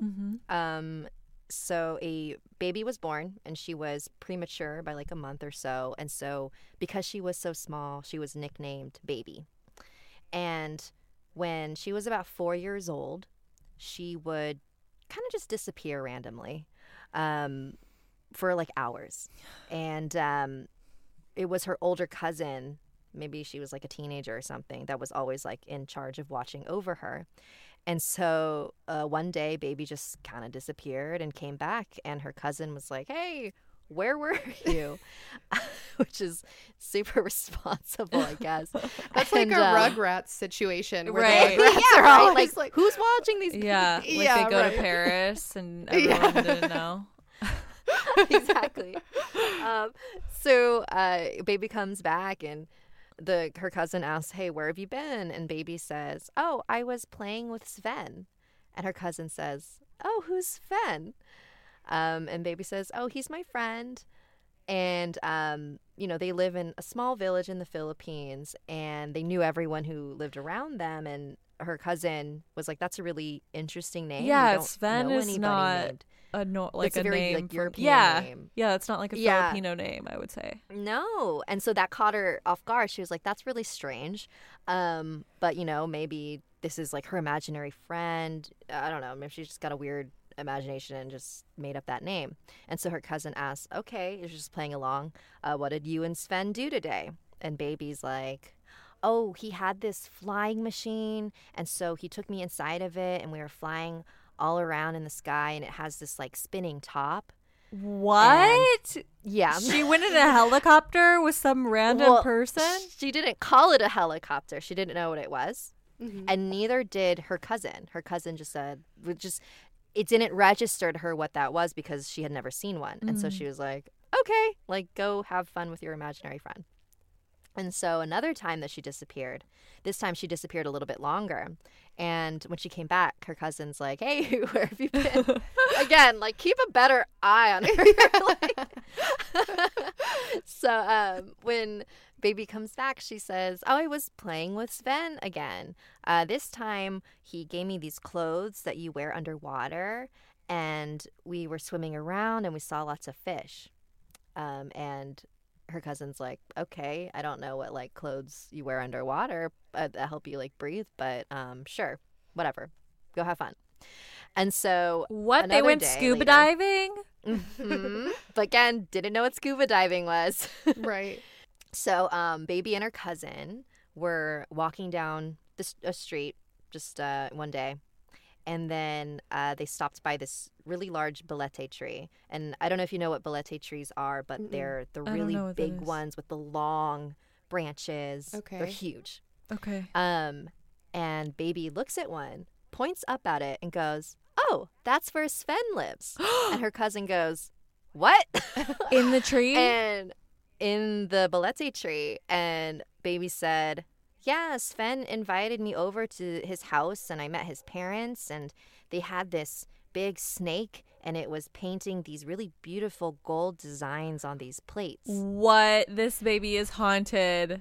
So a baby was born, and she was premature by like a month or so. And so because she was so small, she was nicknamed Baby. And when she was about 4 years old, she would kind of just disappear randomly for like hours. And it was her older cousin, maybe she was like a teenager or something, that was always like in charge of watching over her. And so one day, Baby just kind of disappeared and came back, and her cousin was like, "Hey, where were you?" Which is super responsible, I guess. That's like a Rugrats situation. Where Right. the Rugrats Yeah, are right. always Like, who's watching these? Yeah, like Yeah, they go right. to Paris and everyone didn't know. Exactly. So Baby comes back, and her cousin asks, "Hey, where have you been?" And Baby says, "Oh, I was playing with Sven." And her cousin says, "Oh, who's Sven?" And Baby says, "Oh, he's my friend." And they live in a small village in the Philippines, and they knew everyone who lived around them. And her cousin was like, "That's a really interesting name. Yeah, We don't Sven know is anybody not named a It's a very, name like, for European name. Yeah, it's not like a Filipino name, I would say. No. And so that caught her off guard. She was like, that's really strange. But, you know, maybe this is like her imaginary friend. I don't know. Maybe she just got a weird imagination and just made up that name. And so her cousin asked, okay, you're just playing along. What did you and Sven do today? And Baby's like, oh, he had this flying machine. And so he took me inside of it and we were flying all around in the sky and it has this like spinning top. What? And, yeah. She went in a helicopter with some random person? She didn't call it a helicopter. She didn't know what it was. Mm-hmm. And neither did her cousin. Her cousin just said, it didn't register to her what that was because she had never seen one. And so she was like, okay, like go have fun with your imaginary friend. And so another time that she disappeared, this time she disappeared a little bit longer. And when she came back, her cousin's like, hey, where have you been? Again, like keep a better eye on her. So when Baby comes back, she says, oh, I was playing with Sven again. This time he gave me these clothes that you wear underwater. And we were swimming around and we saw lots of fish. And her cousin's like, okay, I don't know what like clothes you wear underwater that help you like breathe, but sure, whatever, go have fun. And so what, they went scuba diving? Mm-hmm. But again, didn't know what scuba diving was. Right. So Baby and her cousin were walking down a street just one day. And then they stopped by this really large bolete tree. And I don't know if you know what bolete trees are, but they're the really big ones with the long branches. Okay. They're huge. Okay. And Baby looks at one, points up at it, and goes, oh, that's where Sven lives. And her cousin goes, what? In the tree? And in the bolete tree. And Baby said, yeah, Sven invited me over to his house and I met his parents and they had this big snake and it was painting these really beautiful gold designs on these plates. What? This baby is haunted.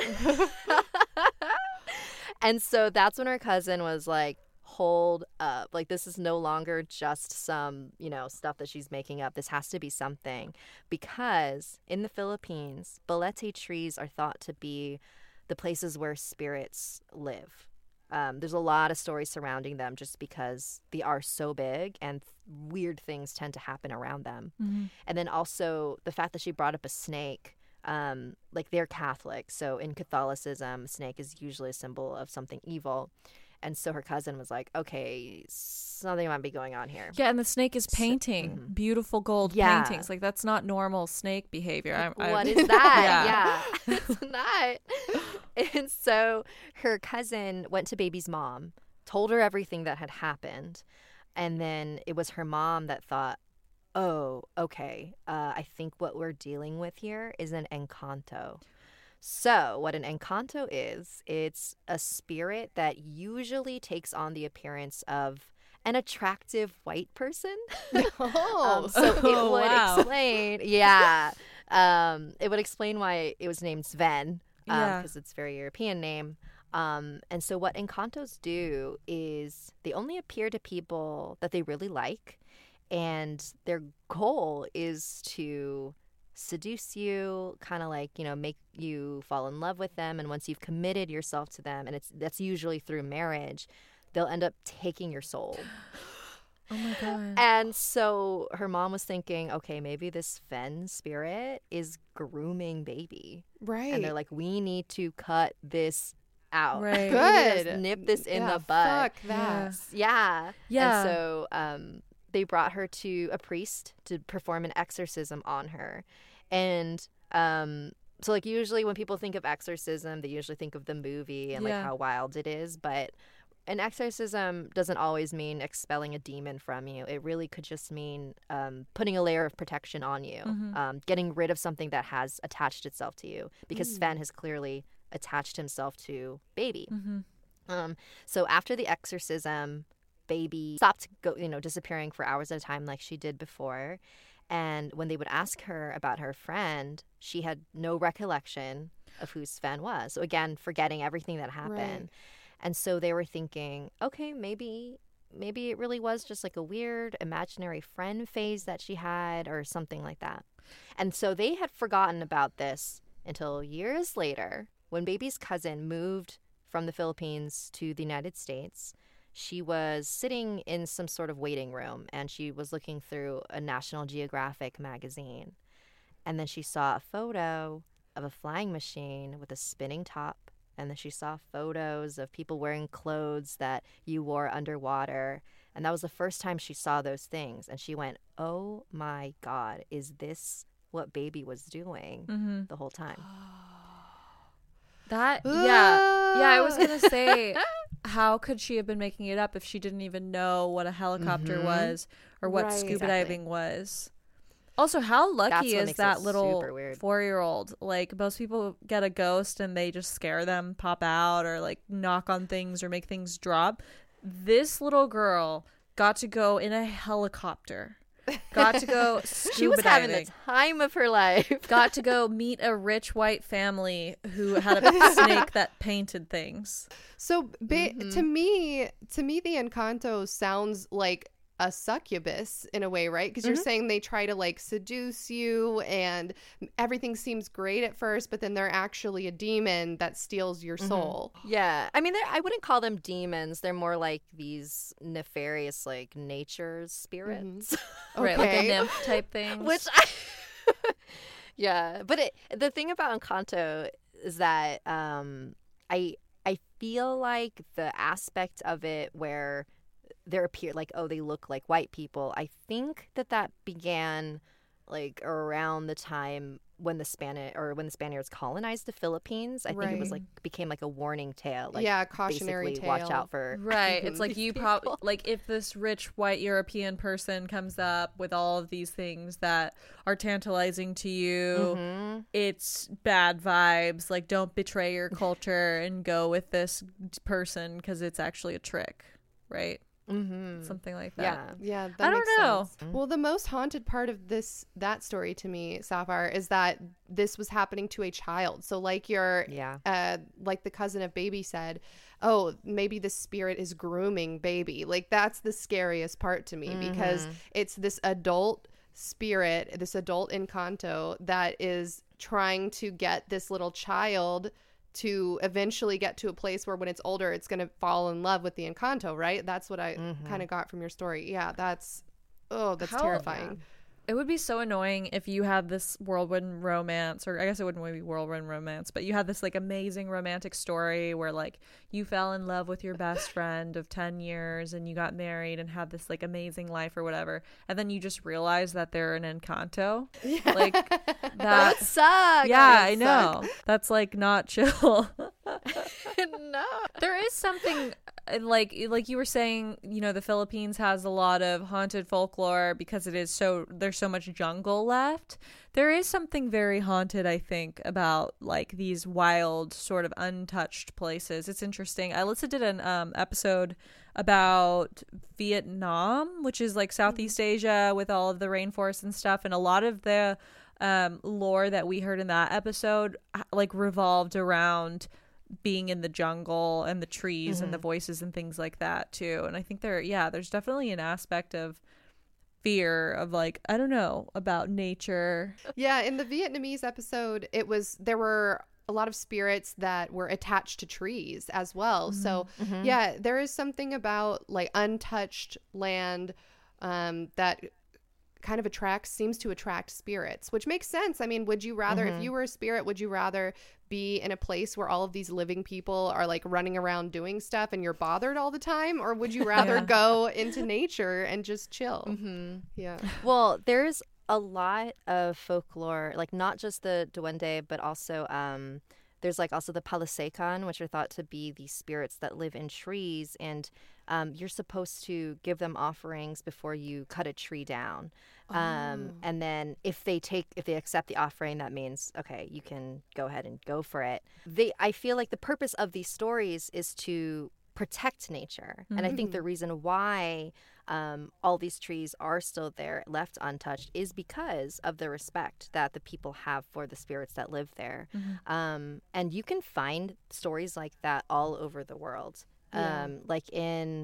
And so that's when her cousin was like, hold up. Like, this is no longer just some, you know, stuff that she's making up. This has to be something. Because in the Philippines, bolete trees are thought to be the places where spirits live. There's a lot of stories surrounding them just because they are so big and weird things tend to happen around them. Mm-hmm. And then also the fact that she brought up a snake, like they're Catholic. So in Catholicism, a snake is usually a symbol of something evil. And so her cousin was like, okay, something might be going on here. Yeah, and the snake is painting beautiful gold paintings. Like, that's not normal snake behavior. What is that? Yeah. It's not. And so her cousin went to Baby's mom, told her everything that had happened. And then it was her mom that thought, oh, okay, I think what we're dealing with here is an encanto. So what an encanto is, it's a spirit that usually takes on the appearance of an attractive white person. So it would explain, it would explain why it was named Sven, because it's a very European name. And so what encantos do is they only appear to people that they really like, and their goal is to seduce you, kind of like, you know, make you fall in love with them. And once you've committed yourself to them, and that's usually through marriage, they'll end up taking your soul. Oh my God. And so her mom was thinking, okay, maybe this Sven spirit is grooming Baby. Right. And they're like, we need to cut this out. Right. Good. Nip this in the bud. Fuck that. Yeah. Yeah. And so they brought her to a priest to perform an exorcism on her. And so, like, usually when people think of exorcism, they usually think of the movie and, like, how wild it is. But an exorcism doesn't always mean expelling a demon from you. It really could just mean putting a layer of protection on you, getting rid of something that has attached itself to you. Because Sven has clearly attached himself to Baby. So after the exorcism, Baby stopped disappearing for hours at a time like she did before. And when they would ask her about her friend, she had no recollection of who Sven was. So again, forgetting everything that happened. Right. And so they were thinking, okay, maybe maybe it really was just like a weird imaginary friend phase that she had or something like that. And so they had forgotten about this until years later when Baby's cousin moved from the Philippines to the United States. She was sitting in some sort of waiting room and she was looking through a National Geographic magazine. And then she saw a photo of a flying machine with a spinning top. And then she saw photos of people wearing clothes that you wore underwater. And that was the first time she saw those things. And she went, oh my God, is this what Baby was doing the whole time? I was gonna say, how could she have been making it up if she didn't even know what a helicopter was or what scuba diving was? Also, how lucky is that little 4-year-old? Like, most people get a ghost and they just scare them, pop out, or like knock on things or make things drop. This little girl got to go in a helicopter. Got to go scuba She was diving. having the time of her life. Got to go meet a rich white family who had a snake that painted things. So to me, the Encanto sounds like a succubus in a way, right? Because you're saying they try to like seduce you and everything seems great at first, but then they're actually a demon that steals your soul. Yeah. I mean, I wouldn't call them demons. They're more like these nefarious, like, nature spirits. Right, like a nymph type thing. Which yeah. But the thing about Encanto is that I feel like the aspect of it where there appear like, oh, they look like white people, I think that began like around the time when the Spaniards colonized the Philippines. I think it was like became like a warning tale, like, cautionary tale. Watch out for It's like you probably like if this rich white European person comes up with all of these things that are tantalizing to you, it's bad vibes. Like, don't betray your culture and go with this person because it's actually a trick, right? Something like that. Yeah, I don't know. Sense. Well, the most haunted part of that story to me, Sapphire, is that this was happening to a child. So like like the cousin of Baby said, oh, maybe the spirit is grooming Baby. Like, that's the scariest part to me because it's this adult spirit, this adult Encanto that is trying to get this little child to eventually get to a place where when it's older, it's going to fall in love with the Encanto, right? That's what I kind of got from your story. Yeah, that's terrifying. Yeah. It would be so annoying if you had this whirlwind romance, or I guess it wouldn't really be whirlwind romance, but you had this like amazing romantic story where like you fell in love with your best friend of 10 years and you got married and had this like amazing life or whatever. And then you just realize that they're an Encanto. Yeah. Like that would suck. Yeah, I know. That's like not chill. No. There is something like you were saying, you know, the Philippines has a lot of haunted folklore because there's so much jungle left. There is something very haunted, I think, about like these wild sort of untouched places. It's interesting. Alyssa did an episode about Vietnam, which is like Southeast Asia with all of the rainforests and stuff, and a lot of the lore that we heard in that episode like revolved around being in the jungle and the trees and the voices and things like that too. And I think there's definitely an aspect of fear of like, I don't know, about nature. Yeah, in the Vietnamese episode, there were a lot of spirits that were attached to trees as well. So yeah, there is something about like untouched land that kind of seems to attract spirits, which makes sense. I mean, would you rather, if you were a spirit, would you rather be in a place where all of these living people are like running around doing stuff and you're bothered all the time, or would you rather go into nature and just chill? Yeah. Well, there's a lot of folklore, like not just the duende, but also there's like also the palasecan, which are thought to be these spirits that live in trees, and you're supposed to give them offerings before you cut a tree down. And then if they accept the offering, that means, okay, you can go ahead and go for it. I feel like the purpose of these stories is to protect nature. And I think the reason why all these trees are still there, left untouched, is because of the respect that the people have for the spirits that live there. And you can find stories like that all over the world. Like in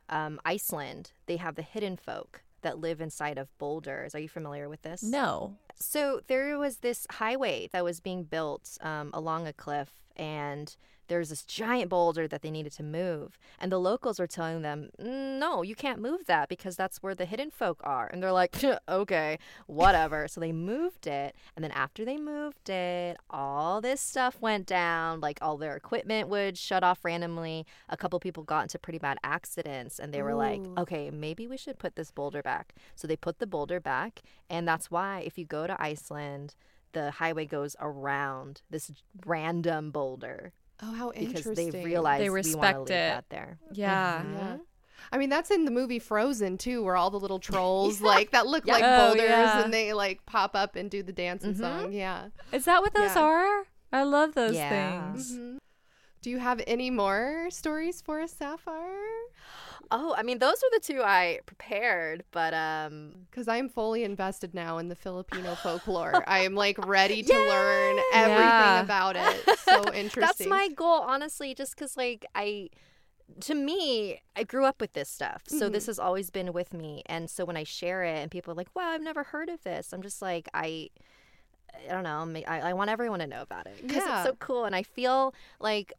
Iceland, they have the hidden folk that live inside of boulders. Are you familiar with this? No. So there was this highway that was being built along a cliff, and there's this giant boulder that they needed to move. And the locals were telling them, no, you can't move that because that's where the hidden folk are. And they're like, okay, whatever. So they moved it. And then after they moved it, all this stuff went down. Like all their equipment would shut off randomly. A couple people got into pretty bad accidents. And they were like, okay, maybe we should put this boulder back. So they put the boulder back. And that's why if you go to Iceland, the highway goes around this random boulder. Oh, how interesting. Because they realize They we want to respect leave it. that there. Yeah. Yeah. I mean, that's in the movie Frozen, too, where all the little trolls, like, that look like Oh, boulders, yeah. and they, like, pop up and do the dance and song. Yeah. Is that what those Yeah. are? I love those Yeah. things. Mm-hmm. Do you have any more stories for us, Sapphire? Oh, I mean, those are the two I prepared, but Because I'm fully invested now in the Filipino folklore. I am, like, ready to learn everything Yeah. about it. So interesting. that's my goal, honestly, just because, like, to me, I grew up with this stuff. So this has always been with me. And so when I share it and people are like, wow, I've never heard of this, I'm just like, I don't know. I want everyone to know about it because Yeah. it's so cool. And I feel like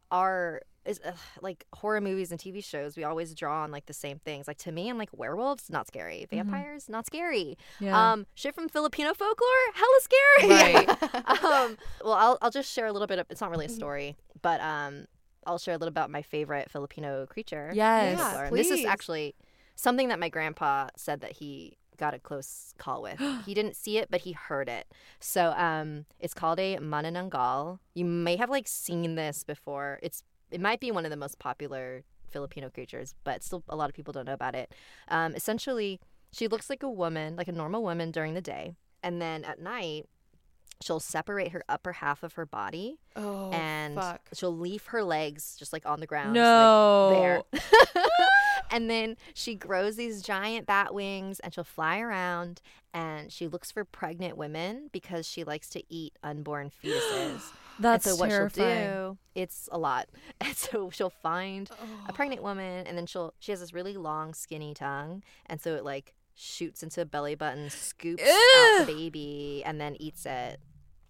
like horror movies and TV shows, we always draw on like the same things. Like to me, I'm like werewolves, not scary. Vampires, not scary. Yeah. Shit from Filipino folklore, hella scary. Right. Well, I'll just share a little bit of. It's not really a story, but I'll share a little about my favorite Filipino creature. Yes. Yeah, folklore. And this is please. actually something that my grandpa said that he got a close call with. He didn't see it, but he heard it. So it's called a manananggal. You may have like seen this before. It might be one of the most popular Filipino creatures, but still a lot of people don't know about it. Essentially, she looks like a woman, like a normal woman during the day, and then at night she'll separate her upper half of her body Oh, and fuck. she'll leave her legs just like on the ground. No. Just, like, there. And then she grows these giant bat wings and she'll fly around and she looks for pregnant women because she likes to eat unborn fetuses. That's and so what terrifying. she'll do, it's a lot. And so she'll find a pregnant woman and then she has this really long skinny tongue, and so it like shoots into a belly button, scoops out the baby, and then eats it.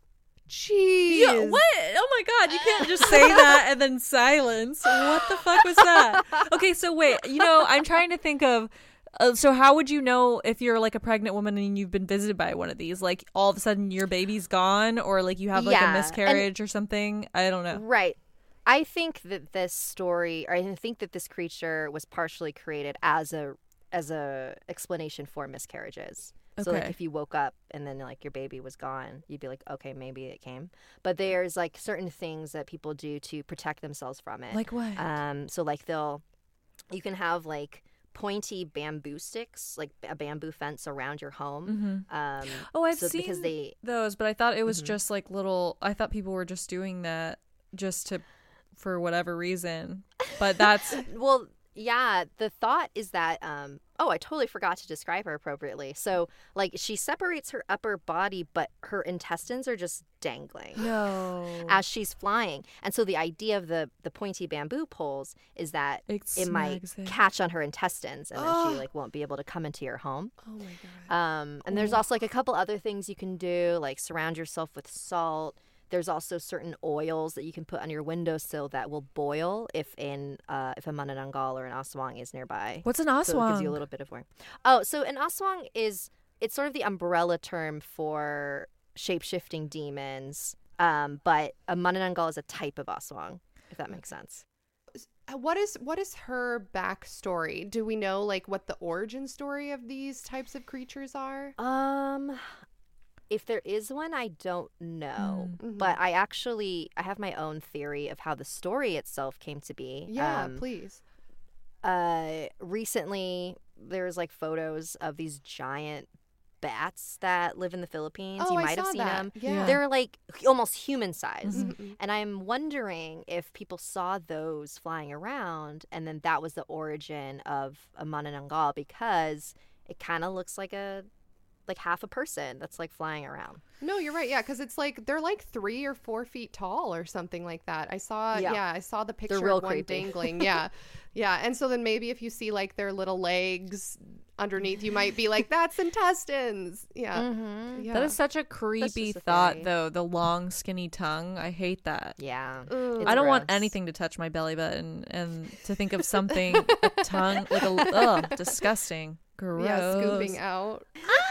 Jeez. Yeah, what? Oh my god, you can't just say that and then silence. What the fuck was that? Okay, so wait, I'm trying to think of so how would you know if you're like a pregnant woman and you've been visited by one of these? Like all of a sudden your baby's gone, or like you have like Yeah, a miscarriage or something? I don't know. Right. I think that this story, or I think that this creature was partially created as a explanation for miscarriages. So like Okay. if you woke up and then like your baby was gone, you'd be like, okay, maybe it came. But there's like certain things that people do to protect themselves from it. Like what? So like you can have like pointy bamboo sticks, like a bamboo fence around your home. Oh, I've so seen because they those, but I thought it was just like little. I thought people were just doing that just for whatever reason. But that's Well, yeah, the thought is that, I totally forgot to describe her appropriately. So, like, she separates her upper body, but her intestines are just dangling no. as she's flying. And so the idea of the pointy bamboo poles is that it might snags it. catch on her intestines, and then she, like, won't be able to come into your home. Oh, my God. And there's also, like, a couple other things you can do, like surround yourself with salt. There's also certain oils that you can put on your windowsill that will boil if a manananggal or an aswang is nearby. What's an So it gives aswang? you a little bit of warmth. Oh, so an aswang it's sort of the umbrella term for shape-shifting demons, but a manananggal is a type of aswang, if that makes sense. What is her backstory? Do we know like what the origin story of these types of creatures are? If there is one, I don't know. Mm-hmm. But I have my own theory of how the story itself came to be. Yeah, please. Recently, there's like photos of these giant bats that live in the Philippines. Oh, You I might have saw seen that. them. Yeah. They're like almost human size. Mhm. And I'm wondering if people saw those flying around and then that was the origin of a manananggal, because it kind of looks like a like half a person that's like flying around. No, you're right. Yeah, because it's like they're like 3 or 4 feet tall or something like that. I saw the picture They're real of one creepy. dangling. Yeah. Yeah. And so then maybe if you see like their little legs underneath, you might be like, that's intestines. Yeah. Yeah. That is such a creepy just a thought, theory. though. The long, skinny tongue. I hate that. Yeah. Ooh. I don't want gross. anything to touch my belly button, and to think of something, a tongue, like disgusting. Gross. Yeah, scooping out.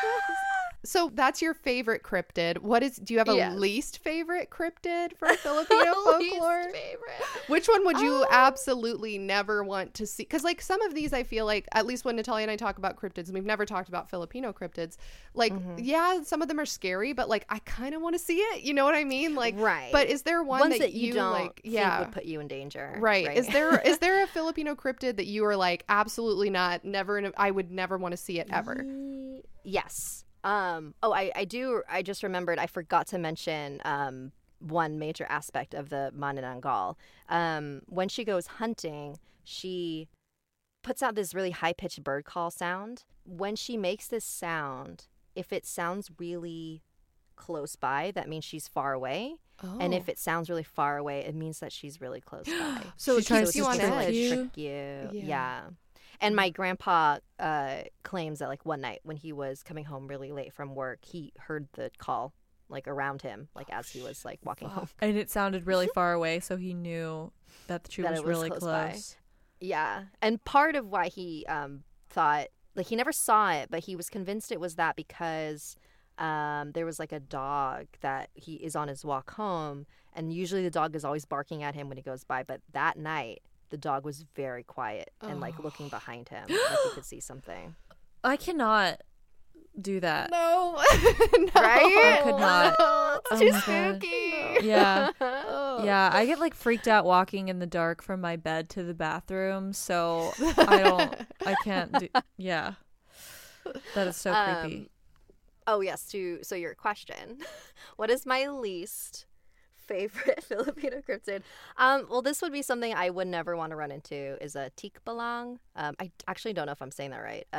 So that's your favorite cryptid. Do you have a Yes. least favorite cryptid from Filipino folklore? Least favorite. Which one would you absolutely never want to see? Because like some of these, I feel like, at least when Natalia and I talk about cryptids, and we've never talked about Filipino cryptids, like, yeah, some of them are scary, but like I kind of want to see it. You know what I mean? Like, Right. But is there one Ones that you don't like, think yeah, would put you in danger. right? Is there a Filipino cryptid that you are like absolutely not, I would never want to see it ever? Yes. I do. I just remembered. I forgot to mention one major aspect of the Manananggal. When she goes hunting, she puts out this really high-pitched bird call sound. When she makes this sound, if it sounds really close by, that means she's far away. And if it sounds really far away, it means that she's really close by. So She it tries keeps it's you on just to, like, edge. trick you. Yeah. Yeah. And my grandpa claims that like one night when he was coming home really late from work, he heard the call like around him, like as he was like walking home. And it sounded really far away, so he knew that she That was it was really close close. by. Yeah. And part of why he thought, like he never saw it, but he was convinced it was that because there was like a dog that he is on his walk home, and usually the dog is always barking at him when he goes by, but that night the dog was very quiet and like looking behind him, like he could see something. I cannot do that. No, Right? I could not. It's too Oh my God. spooky. Yeah. Yeah, I get like freaked out walking in the dark from my bed to the bathroom, so I can't do. Yeah. That is so creepy. Oh yes, so your question. What is my least favorite Filipino cryptid? Well, this would be something I would never want to run into, is a tikbalang. I actually don't know if I'm saying that right.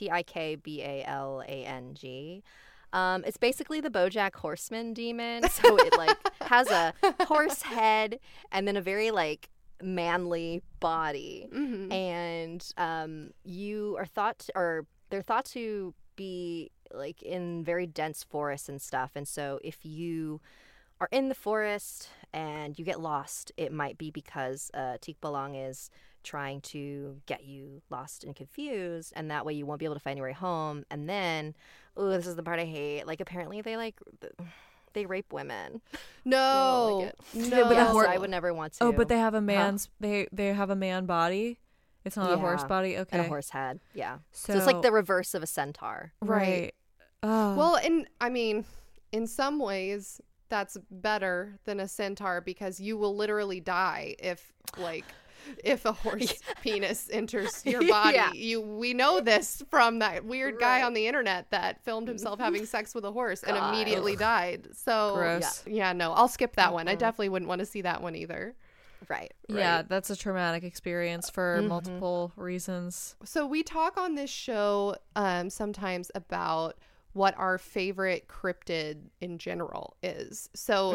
Tikbalang. It's basically the BoJack Horseman demon. So it like has a horse head and then a very like manly body. And you are they're thought to be like in very dense forests and stuff. And so if you are in the forest and you get lost, it might be because Tikbalang is trying to get you lost and confused, and that way you won't be able to find your way home. And then, this is the part I hate. Like apparently they rape women. no, Like it. no. Yeah, so I would never want to. Oh, but they have a man's they have a man body. It's not a horse Yeah. body. Okay. And a horse head. Yeah. So, So it's like the reverse of a centaur. right. Oh. Well, I mean, in some ways, that's better than a centaur because you will literally die if a horse penis enters your body. Yeah. We know this from that weird guy on the internet that filmed himself having sex with a horse and immediately died. So Gross. yeah, no, I'll skip that one. I definitely wouldn't want to see that one either. Right. Yeah, that's a traumatic experience for multiple reasons. So we talk on this show sometimes about what our favorite cryptid in general is. So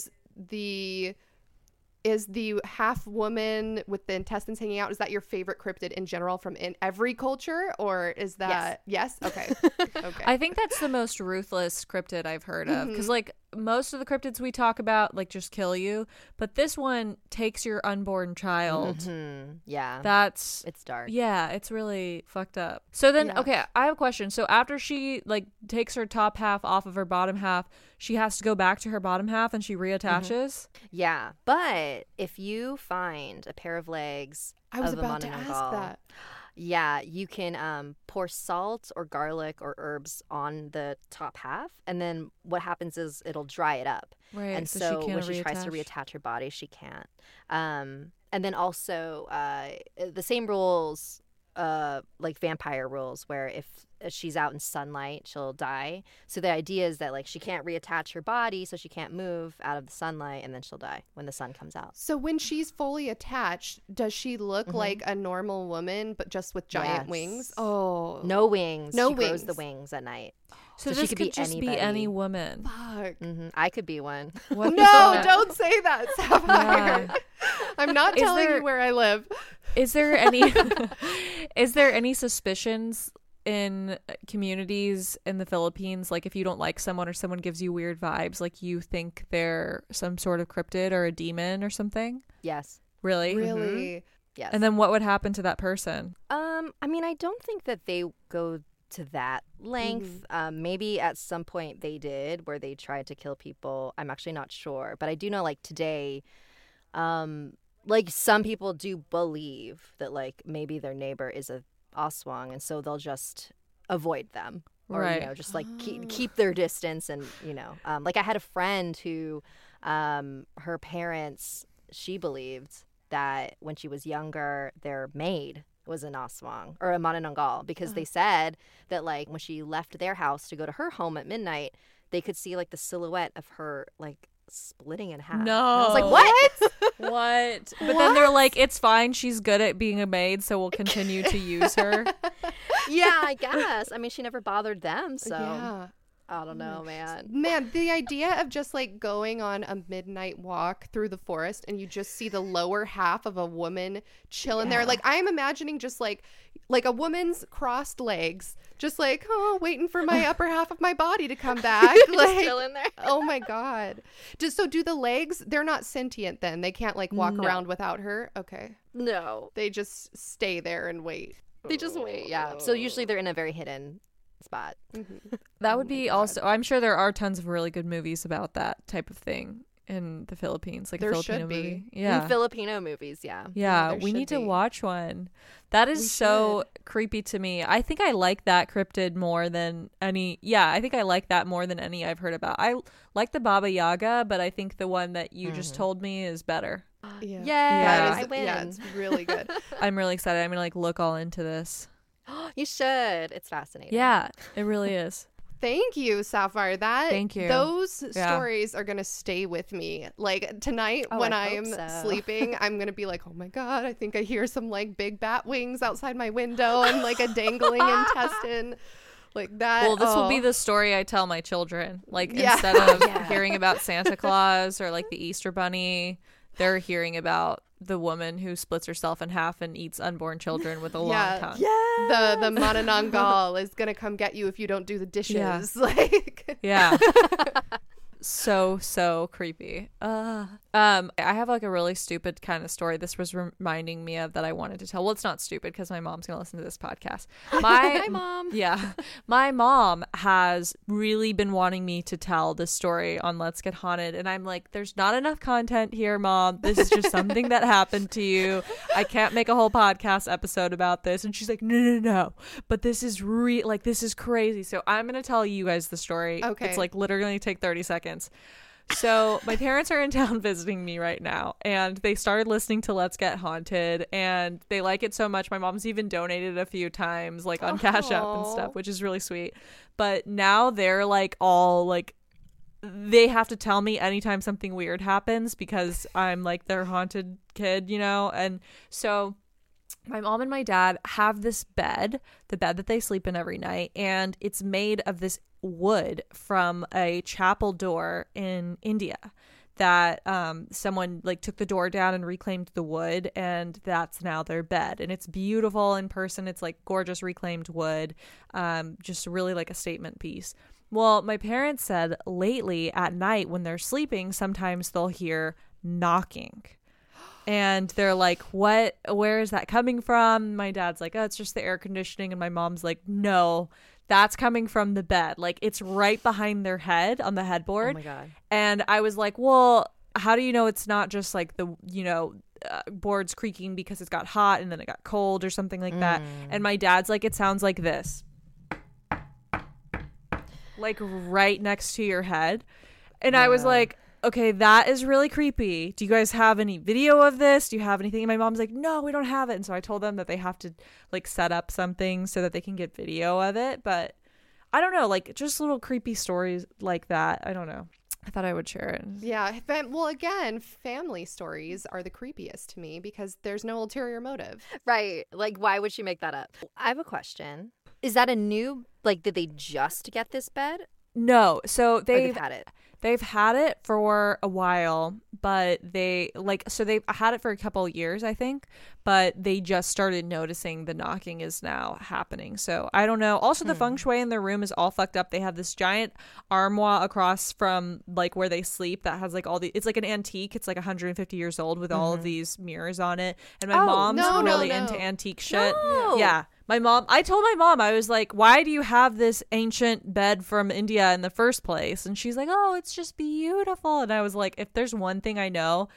is the half woman with the intestines hanging out, is that your favorite cryptid in general from in every culture, or is that yes? Okay. Okay. I think that's the most ruthless cryptid I've heard of, because like most of the cryptids we talk about like just kill you, but this one takes your unborn child. Yeah. It's dark. Yeah, it's really fucked up. So then, Yeah. okay, I have a question. So after she like takes her top half off of her bottom half, she has to go back to her bottom half and she reattaches. Yeah. But if you find a pair of legs I was of a about to ask Manananggal, that. yeah, you can pour salt or garlic or herbs on the top half, and then what happens is it'll dry it up. Right, And so so she can't when she tries to reattach. reattach her body, she can't. And then also the same rules, like vampire rules, where if she's out in sunlight, she'll die. So the idea is that like she can't reattach her body, so she can't move out of the sunlight, and then she'll die when the sun comes out. So when she's fully attached, does she look like a normal woman but just with giant Yes. wings? Oh. No wings. No she grows the wings. wings at night. So she this could could be just anybody. be any woman. Fuck. I could be one. What No, don't say that, Sapphire. Yeah. I'm not Is telling there- you where I live. Is there any is there any suspicions in communities in the Philippines, like if you don't like someone or someone gives you weird vibes, like you think they're some sort of cryptid or a demon or something? Yes. Really? Really? Yes. And then what would happen to that person? I mean, I don't think that they go to that length. Maybe at some point they did, where they tried to kill people. I'm actually not sure, but I do know, like, today, like, some people do believe that, like, maybe their neighbor is a aswang, and so they'll just avoid them, or Right. you know, just like keep their distance, and you know, like I had a friend who, her parents, she believed that when she was younger, their maid was an aswang or a manananggal, because they said that, like, when she left their house to go to her home at midnight, they could see, like, the silhouette of her, like, splitting in half. No. And I was like, what? What? But then they're like, it's fine. She's good at being a maid, so we'll continue to use her. Yeah, I guess. I mean, she never bothered them, so Yeah. I don't know, man. Man, the idea of just like going on a midnight walk through the forest and you just see the lower half of a woman chilling there. Like, I'm imagining just like a woman's crossed legs, just like, oh, waiting for my upper half of my body to come back. Like, chilling there. Oh my God. So do the legs, they're not sentient then? They can't like walk around without her? Okay. No. They just stay there and wait. They just wait, yeah. So usually they're in a very hidden spot. That would be also, I'm sure there are tons of really good movies about that type of thing in the Philippines, like There a Filipino should be. movie. In Yeah. Filipino movies, yeah. Yeah, there we should need to be. watch one. That is so creepy to me. I think I like that cryptid more than any. Yeah, I think I like that more than any I've heard about. I like the Baba Yaga, but I think the one that you just told me is better. Yeah. Yeah. I win. Yeah, it's really good. I'm really excited. I'm gonna like look all into this. You should. It's fascinating. Yeah, it really is. Thank you, Sapphire. Thank you. Those Yeah. stories are going to stay with me. Like tonight Oh, when I hope I'm so. sleeping, I'm going to be like, oh my God, I think I hear some like big bat wings outside my window and like a dangling intestine. Like that. Well, this will oh. be the story I tell my children. Like Yeah. instead of Yeah. hearing about Santa Claus or like the Easter Bunny, they're hearing about the woman who splits herself in half and eats unborn children with a long tongue. the manananggal is going to come get you if you don't do the dishes. Yeah. Like Yeah. So creepy. I have like a really stupid kind of story this was reminding me of that I wanted to tell. Well, it's not stupid because my mom's gonna listen to this podcast. Hi, Mom. Yeah, my mom has really been wanting me to tell this story on Let's Get Haunted, and I'm like, there's not enough content here, Mom. This is just something that happened to you. I can't make a whole podcast episode about this. And she's like, no, but this is like, this is crazy. So I'm gonna tell you guys the story. Okay. It's like literally take 30 seconds. So my parents are in town visiting me right now, and they started listening to Let's Get Haunted, and they like it so much. My mom's even donated a few times, like on Cash App and stuff, which is really sweet. But now they're like all like, they have to tell me anytime something weird happens because I'm like their haunted kid, you know? And so my mom and my dad have this bed, the bed that they sleep in every night, and it's made of this wood from a chapel door in India that someone like took the door down and reclaimed the wood, and that's now their bed. And it's beautiful in person. It's like gorgeous reclaimed wood, just really like a statement piece. Well, my parents said lately at night when they're sleeping, sometimes they'll hear knocking. And they're like, what? Where is that coming from? My dad's like, oh, it's just the air conditioning. And my mom's like, no, that's coming from the bed. Like, it's right behind their head on the headboard. Oh my God. And I was like, well, how do you know it's not just like the, boards creaking because it's got hot and then it got cold or something like that? And my dad's like, it sounds like this. Like right next to your head. And I was like, okay, that is really creepy. Do you guys have any video of this? Do you have anything? And my mom's like, no, we don't have it. And so I told them that they have to like set up something so that they can get video of it. But I don't know, like just little creepy stories like that. I don't know. I thought I would share it. Yeah. Well, again, family stories are the creepiest to me because there's no ulterior motive. Right. Like, why would she make that up? I have a question. Is that a new, like, did they just get this bed? No. So They've had it. They've had it for a while, but they've had it for a couple of years, I think, but they just started noticing the knocking is now happening. So I don't know. Also, the feng shui in their room is all fucked up. They have this giant armoire across from like where they sleep that has like it's like an antique. It's like 150 years old with all of these mirrors on it. And my mom's really into antique shit. No. Yeah. I told my mom, I was like, why do you have this ancient bed from India in the first place? And she's like, oh, it's just beautiful. And I was like, if there's one thing I know,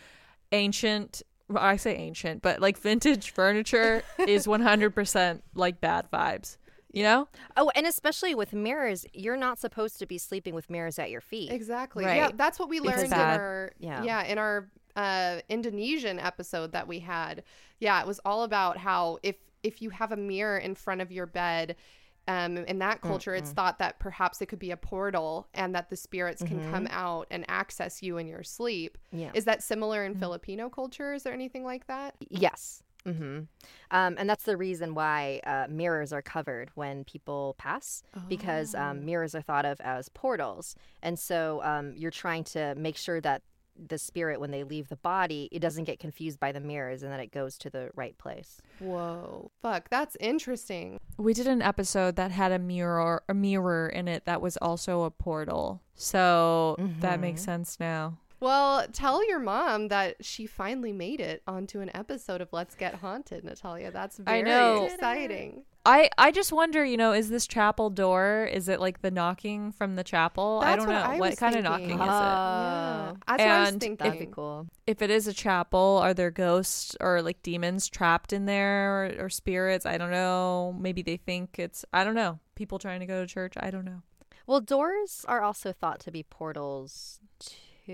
I say ancient, but like vintage furniture is 100% like bad vibes, you know? Oh, and especially with mirrors, you're not supposed to be sleeping with mirrors at your feet. Exactly. Right. Yeah, that's what we learned in our in our Indonesian episode that we had. Yeah, it was all about how if you have a mirror in front of your bed, in that culture, it's thought that perhaps it could be a portal and that the spirits can come out and access you in your sleep. Yeah. Is that similar in Filipino culture? Is there anything like that? Yes. And that's the reason why mirrors are covered when people pass, because mirrors are thought of as portals. And so you're trying to make sure that the spirit, when they leave the body, it doesn't get confused by the mirrors and that it goes to the right place. Whoa. Fuck, that's interesting. We did an episode that had a mirror in it that was also a portal. So that makes sense now. Well, tell your mom that she finally made it onto an episode of Let's Get Haunted, Natalia. That's very exciting. I just wonder, is this chapel door, is it like the knocking from the chapel? That's I don't know. What kind of knocking is it? Yeah. That's what I was thinking. That'd be cool. If it is a chapel, are there ghosts or like demons trapped in there or spirits? I don't know. Maybe they think I don't know. People trying to go to church? I don't know. Well, doors are also thought to be portals too.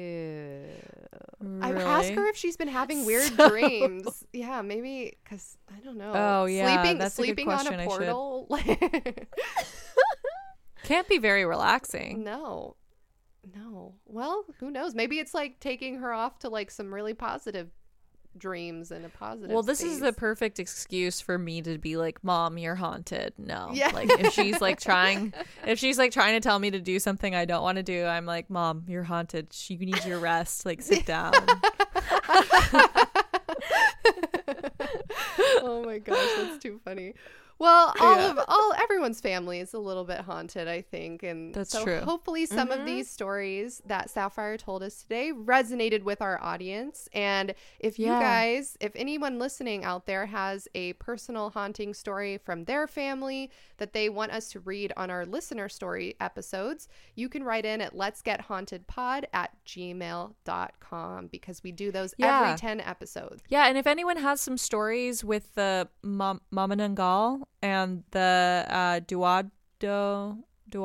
Really? I asked her if she's been having weird dreams. Yeah, maybe because I don't know. Oh yeah, sleeping on a portal. Can't be very relaxing. No. Well, who knows? Maybe it's like taking her off to like some really positive dreams and a positive. Well, this space. is the perfect excuse for me to be like, Mom, you're haunted. No. Yeah. Like if she's like trying to tell me to do something I don't want to do, I'm like, Mom, you're haunted. You need your rest. Like sit down. Oh my gosh, that's too funny. Well, everyone's family is a little bit haunted, I think, and that's so true. Hopefully, some of these stories that Sapphire told us today resonated with our audience. And if if anyone listening out there has a personal haunting story from their family that they want us to read on our listener story episodes, you can write in at letsgethauntedpod@gmail.com because we do those every 10 episodes. Yeah, and if anyone has some stories with the Mamanangal and the Duende.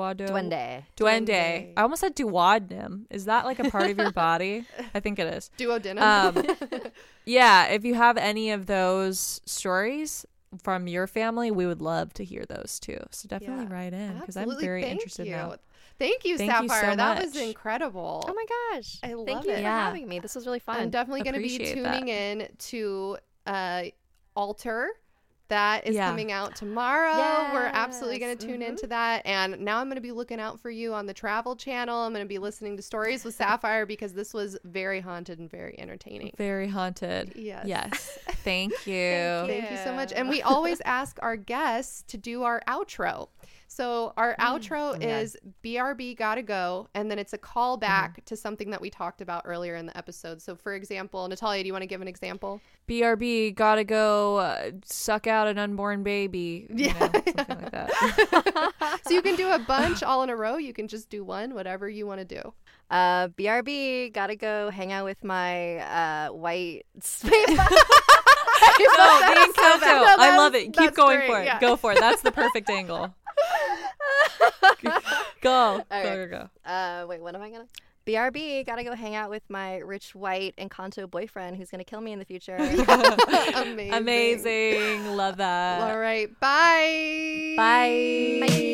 I almost said duodenum. Is that like a part of your body? I think it is. Duodenum. Yeah, if you have any of those stories from your family, we would love to hear those too. So definitely write in because I'm very interested now. Thank you, Sapphire. That was incredible. Oh my gosh. I love it. Thank you for having me. This was really fun. I'm definitely going to be tuning in to Altar. That is coming out tomorrow. Yes. We're absolutely going to tune into that. And now I'm going to be looking out for you on the Travel Channel. I'm going to be listening to Stories with Sapphire because this was very haunted and very entertaining. Very haunted. Yes. Thank you. Thank you so much. And we always ask our guests to do our outro. So our outro is BRB gotta go, and then it's a callback to something that we talked about earlier in the episode. So for example, Natalia, do you want to give an example? BRB gotta go suck out an unborn baby. Something like that. So you can do a bunch all in a row. You can just do one, whatever you want to do. BRB gotta go hang out with my white space. I love it. Keep going for it. Yeah. Go for it. That's the perfect angle. Go. Okay. Go. Wait, what am I gonna? BRB, gotta go hang out with my rich white Encanto boyfriend who's gonna kill me in the future. Amazing. Amazing. Love that. All right. Bye. Bye.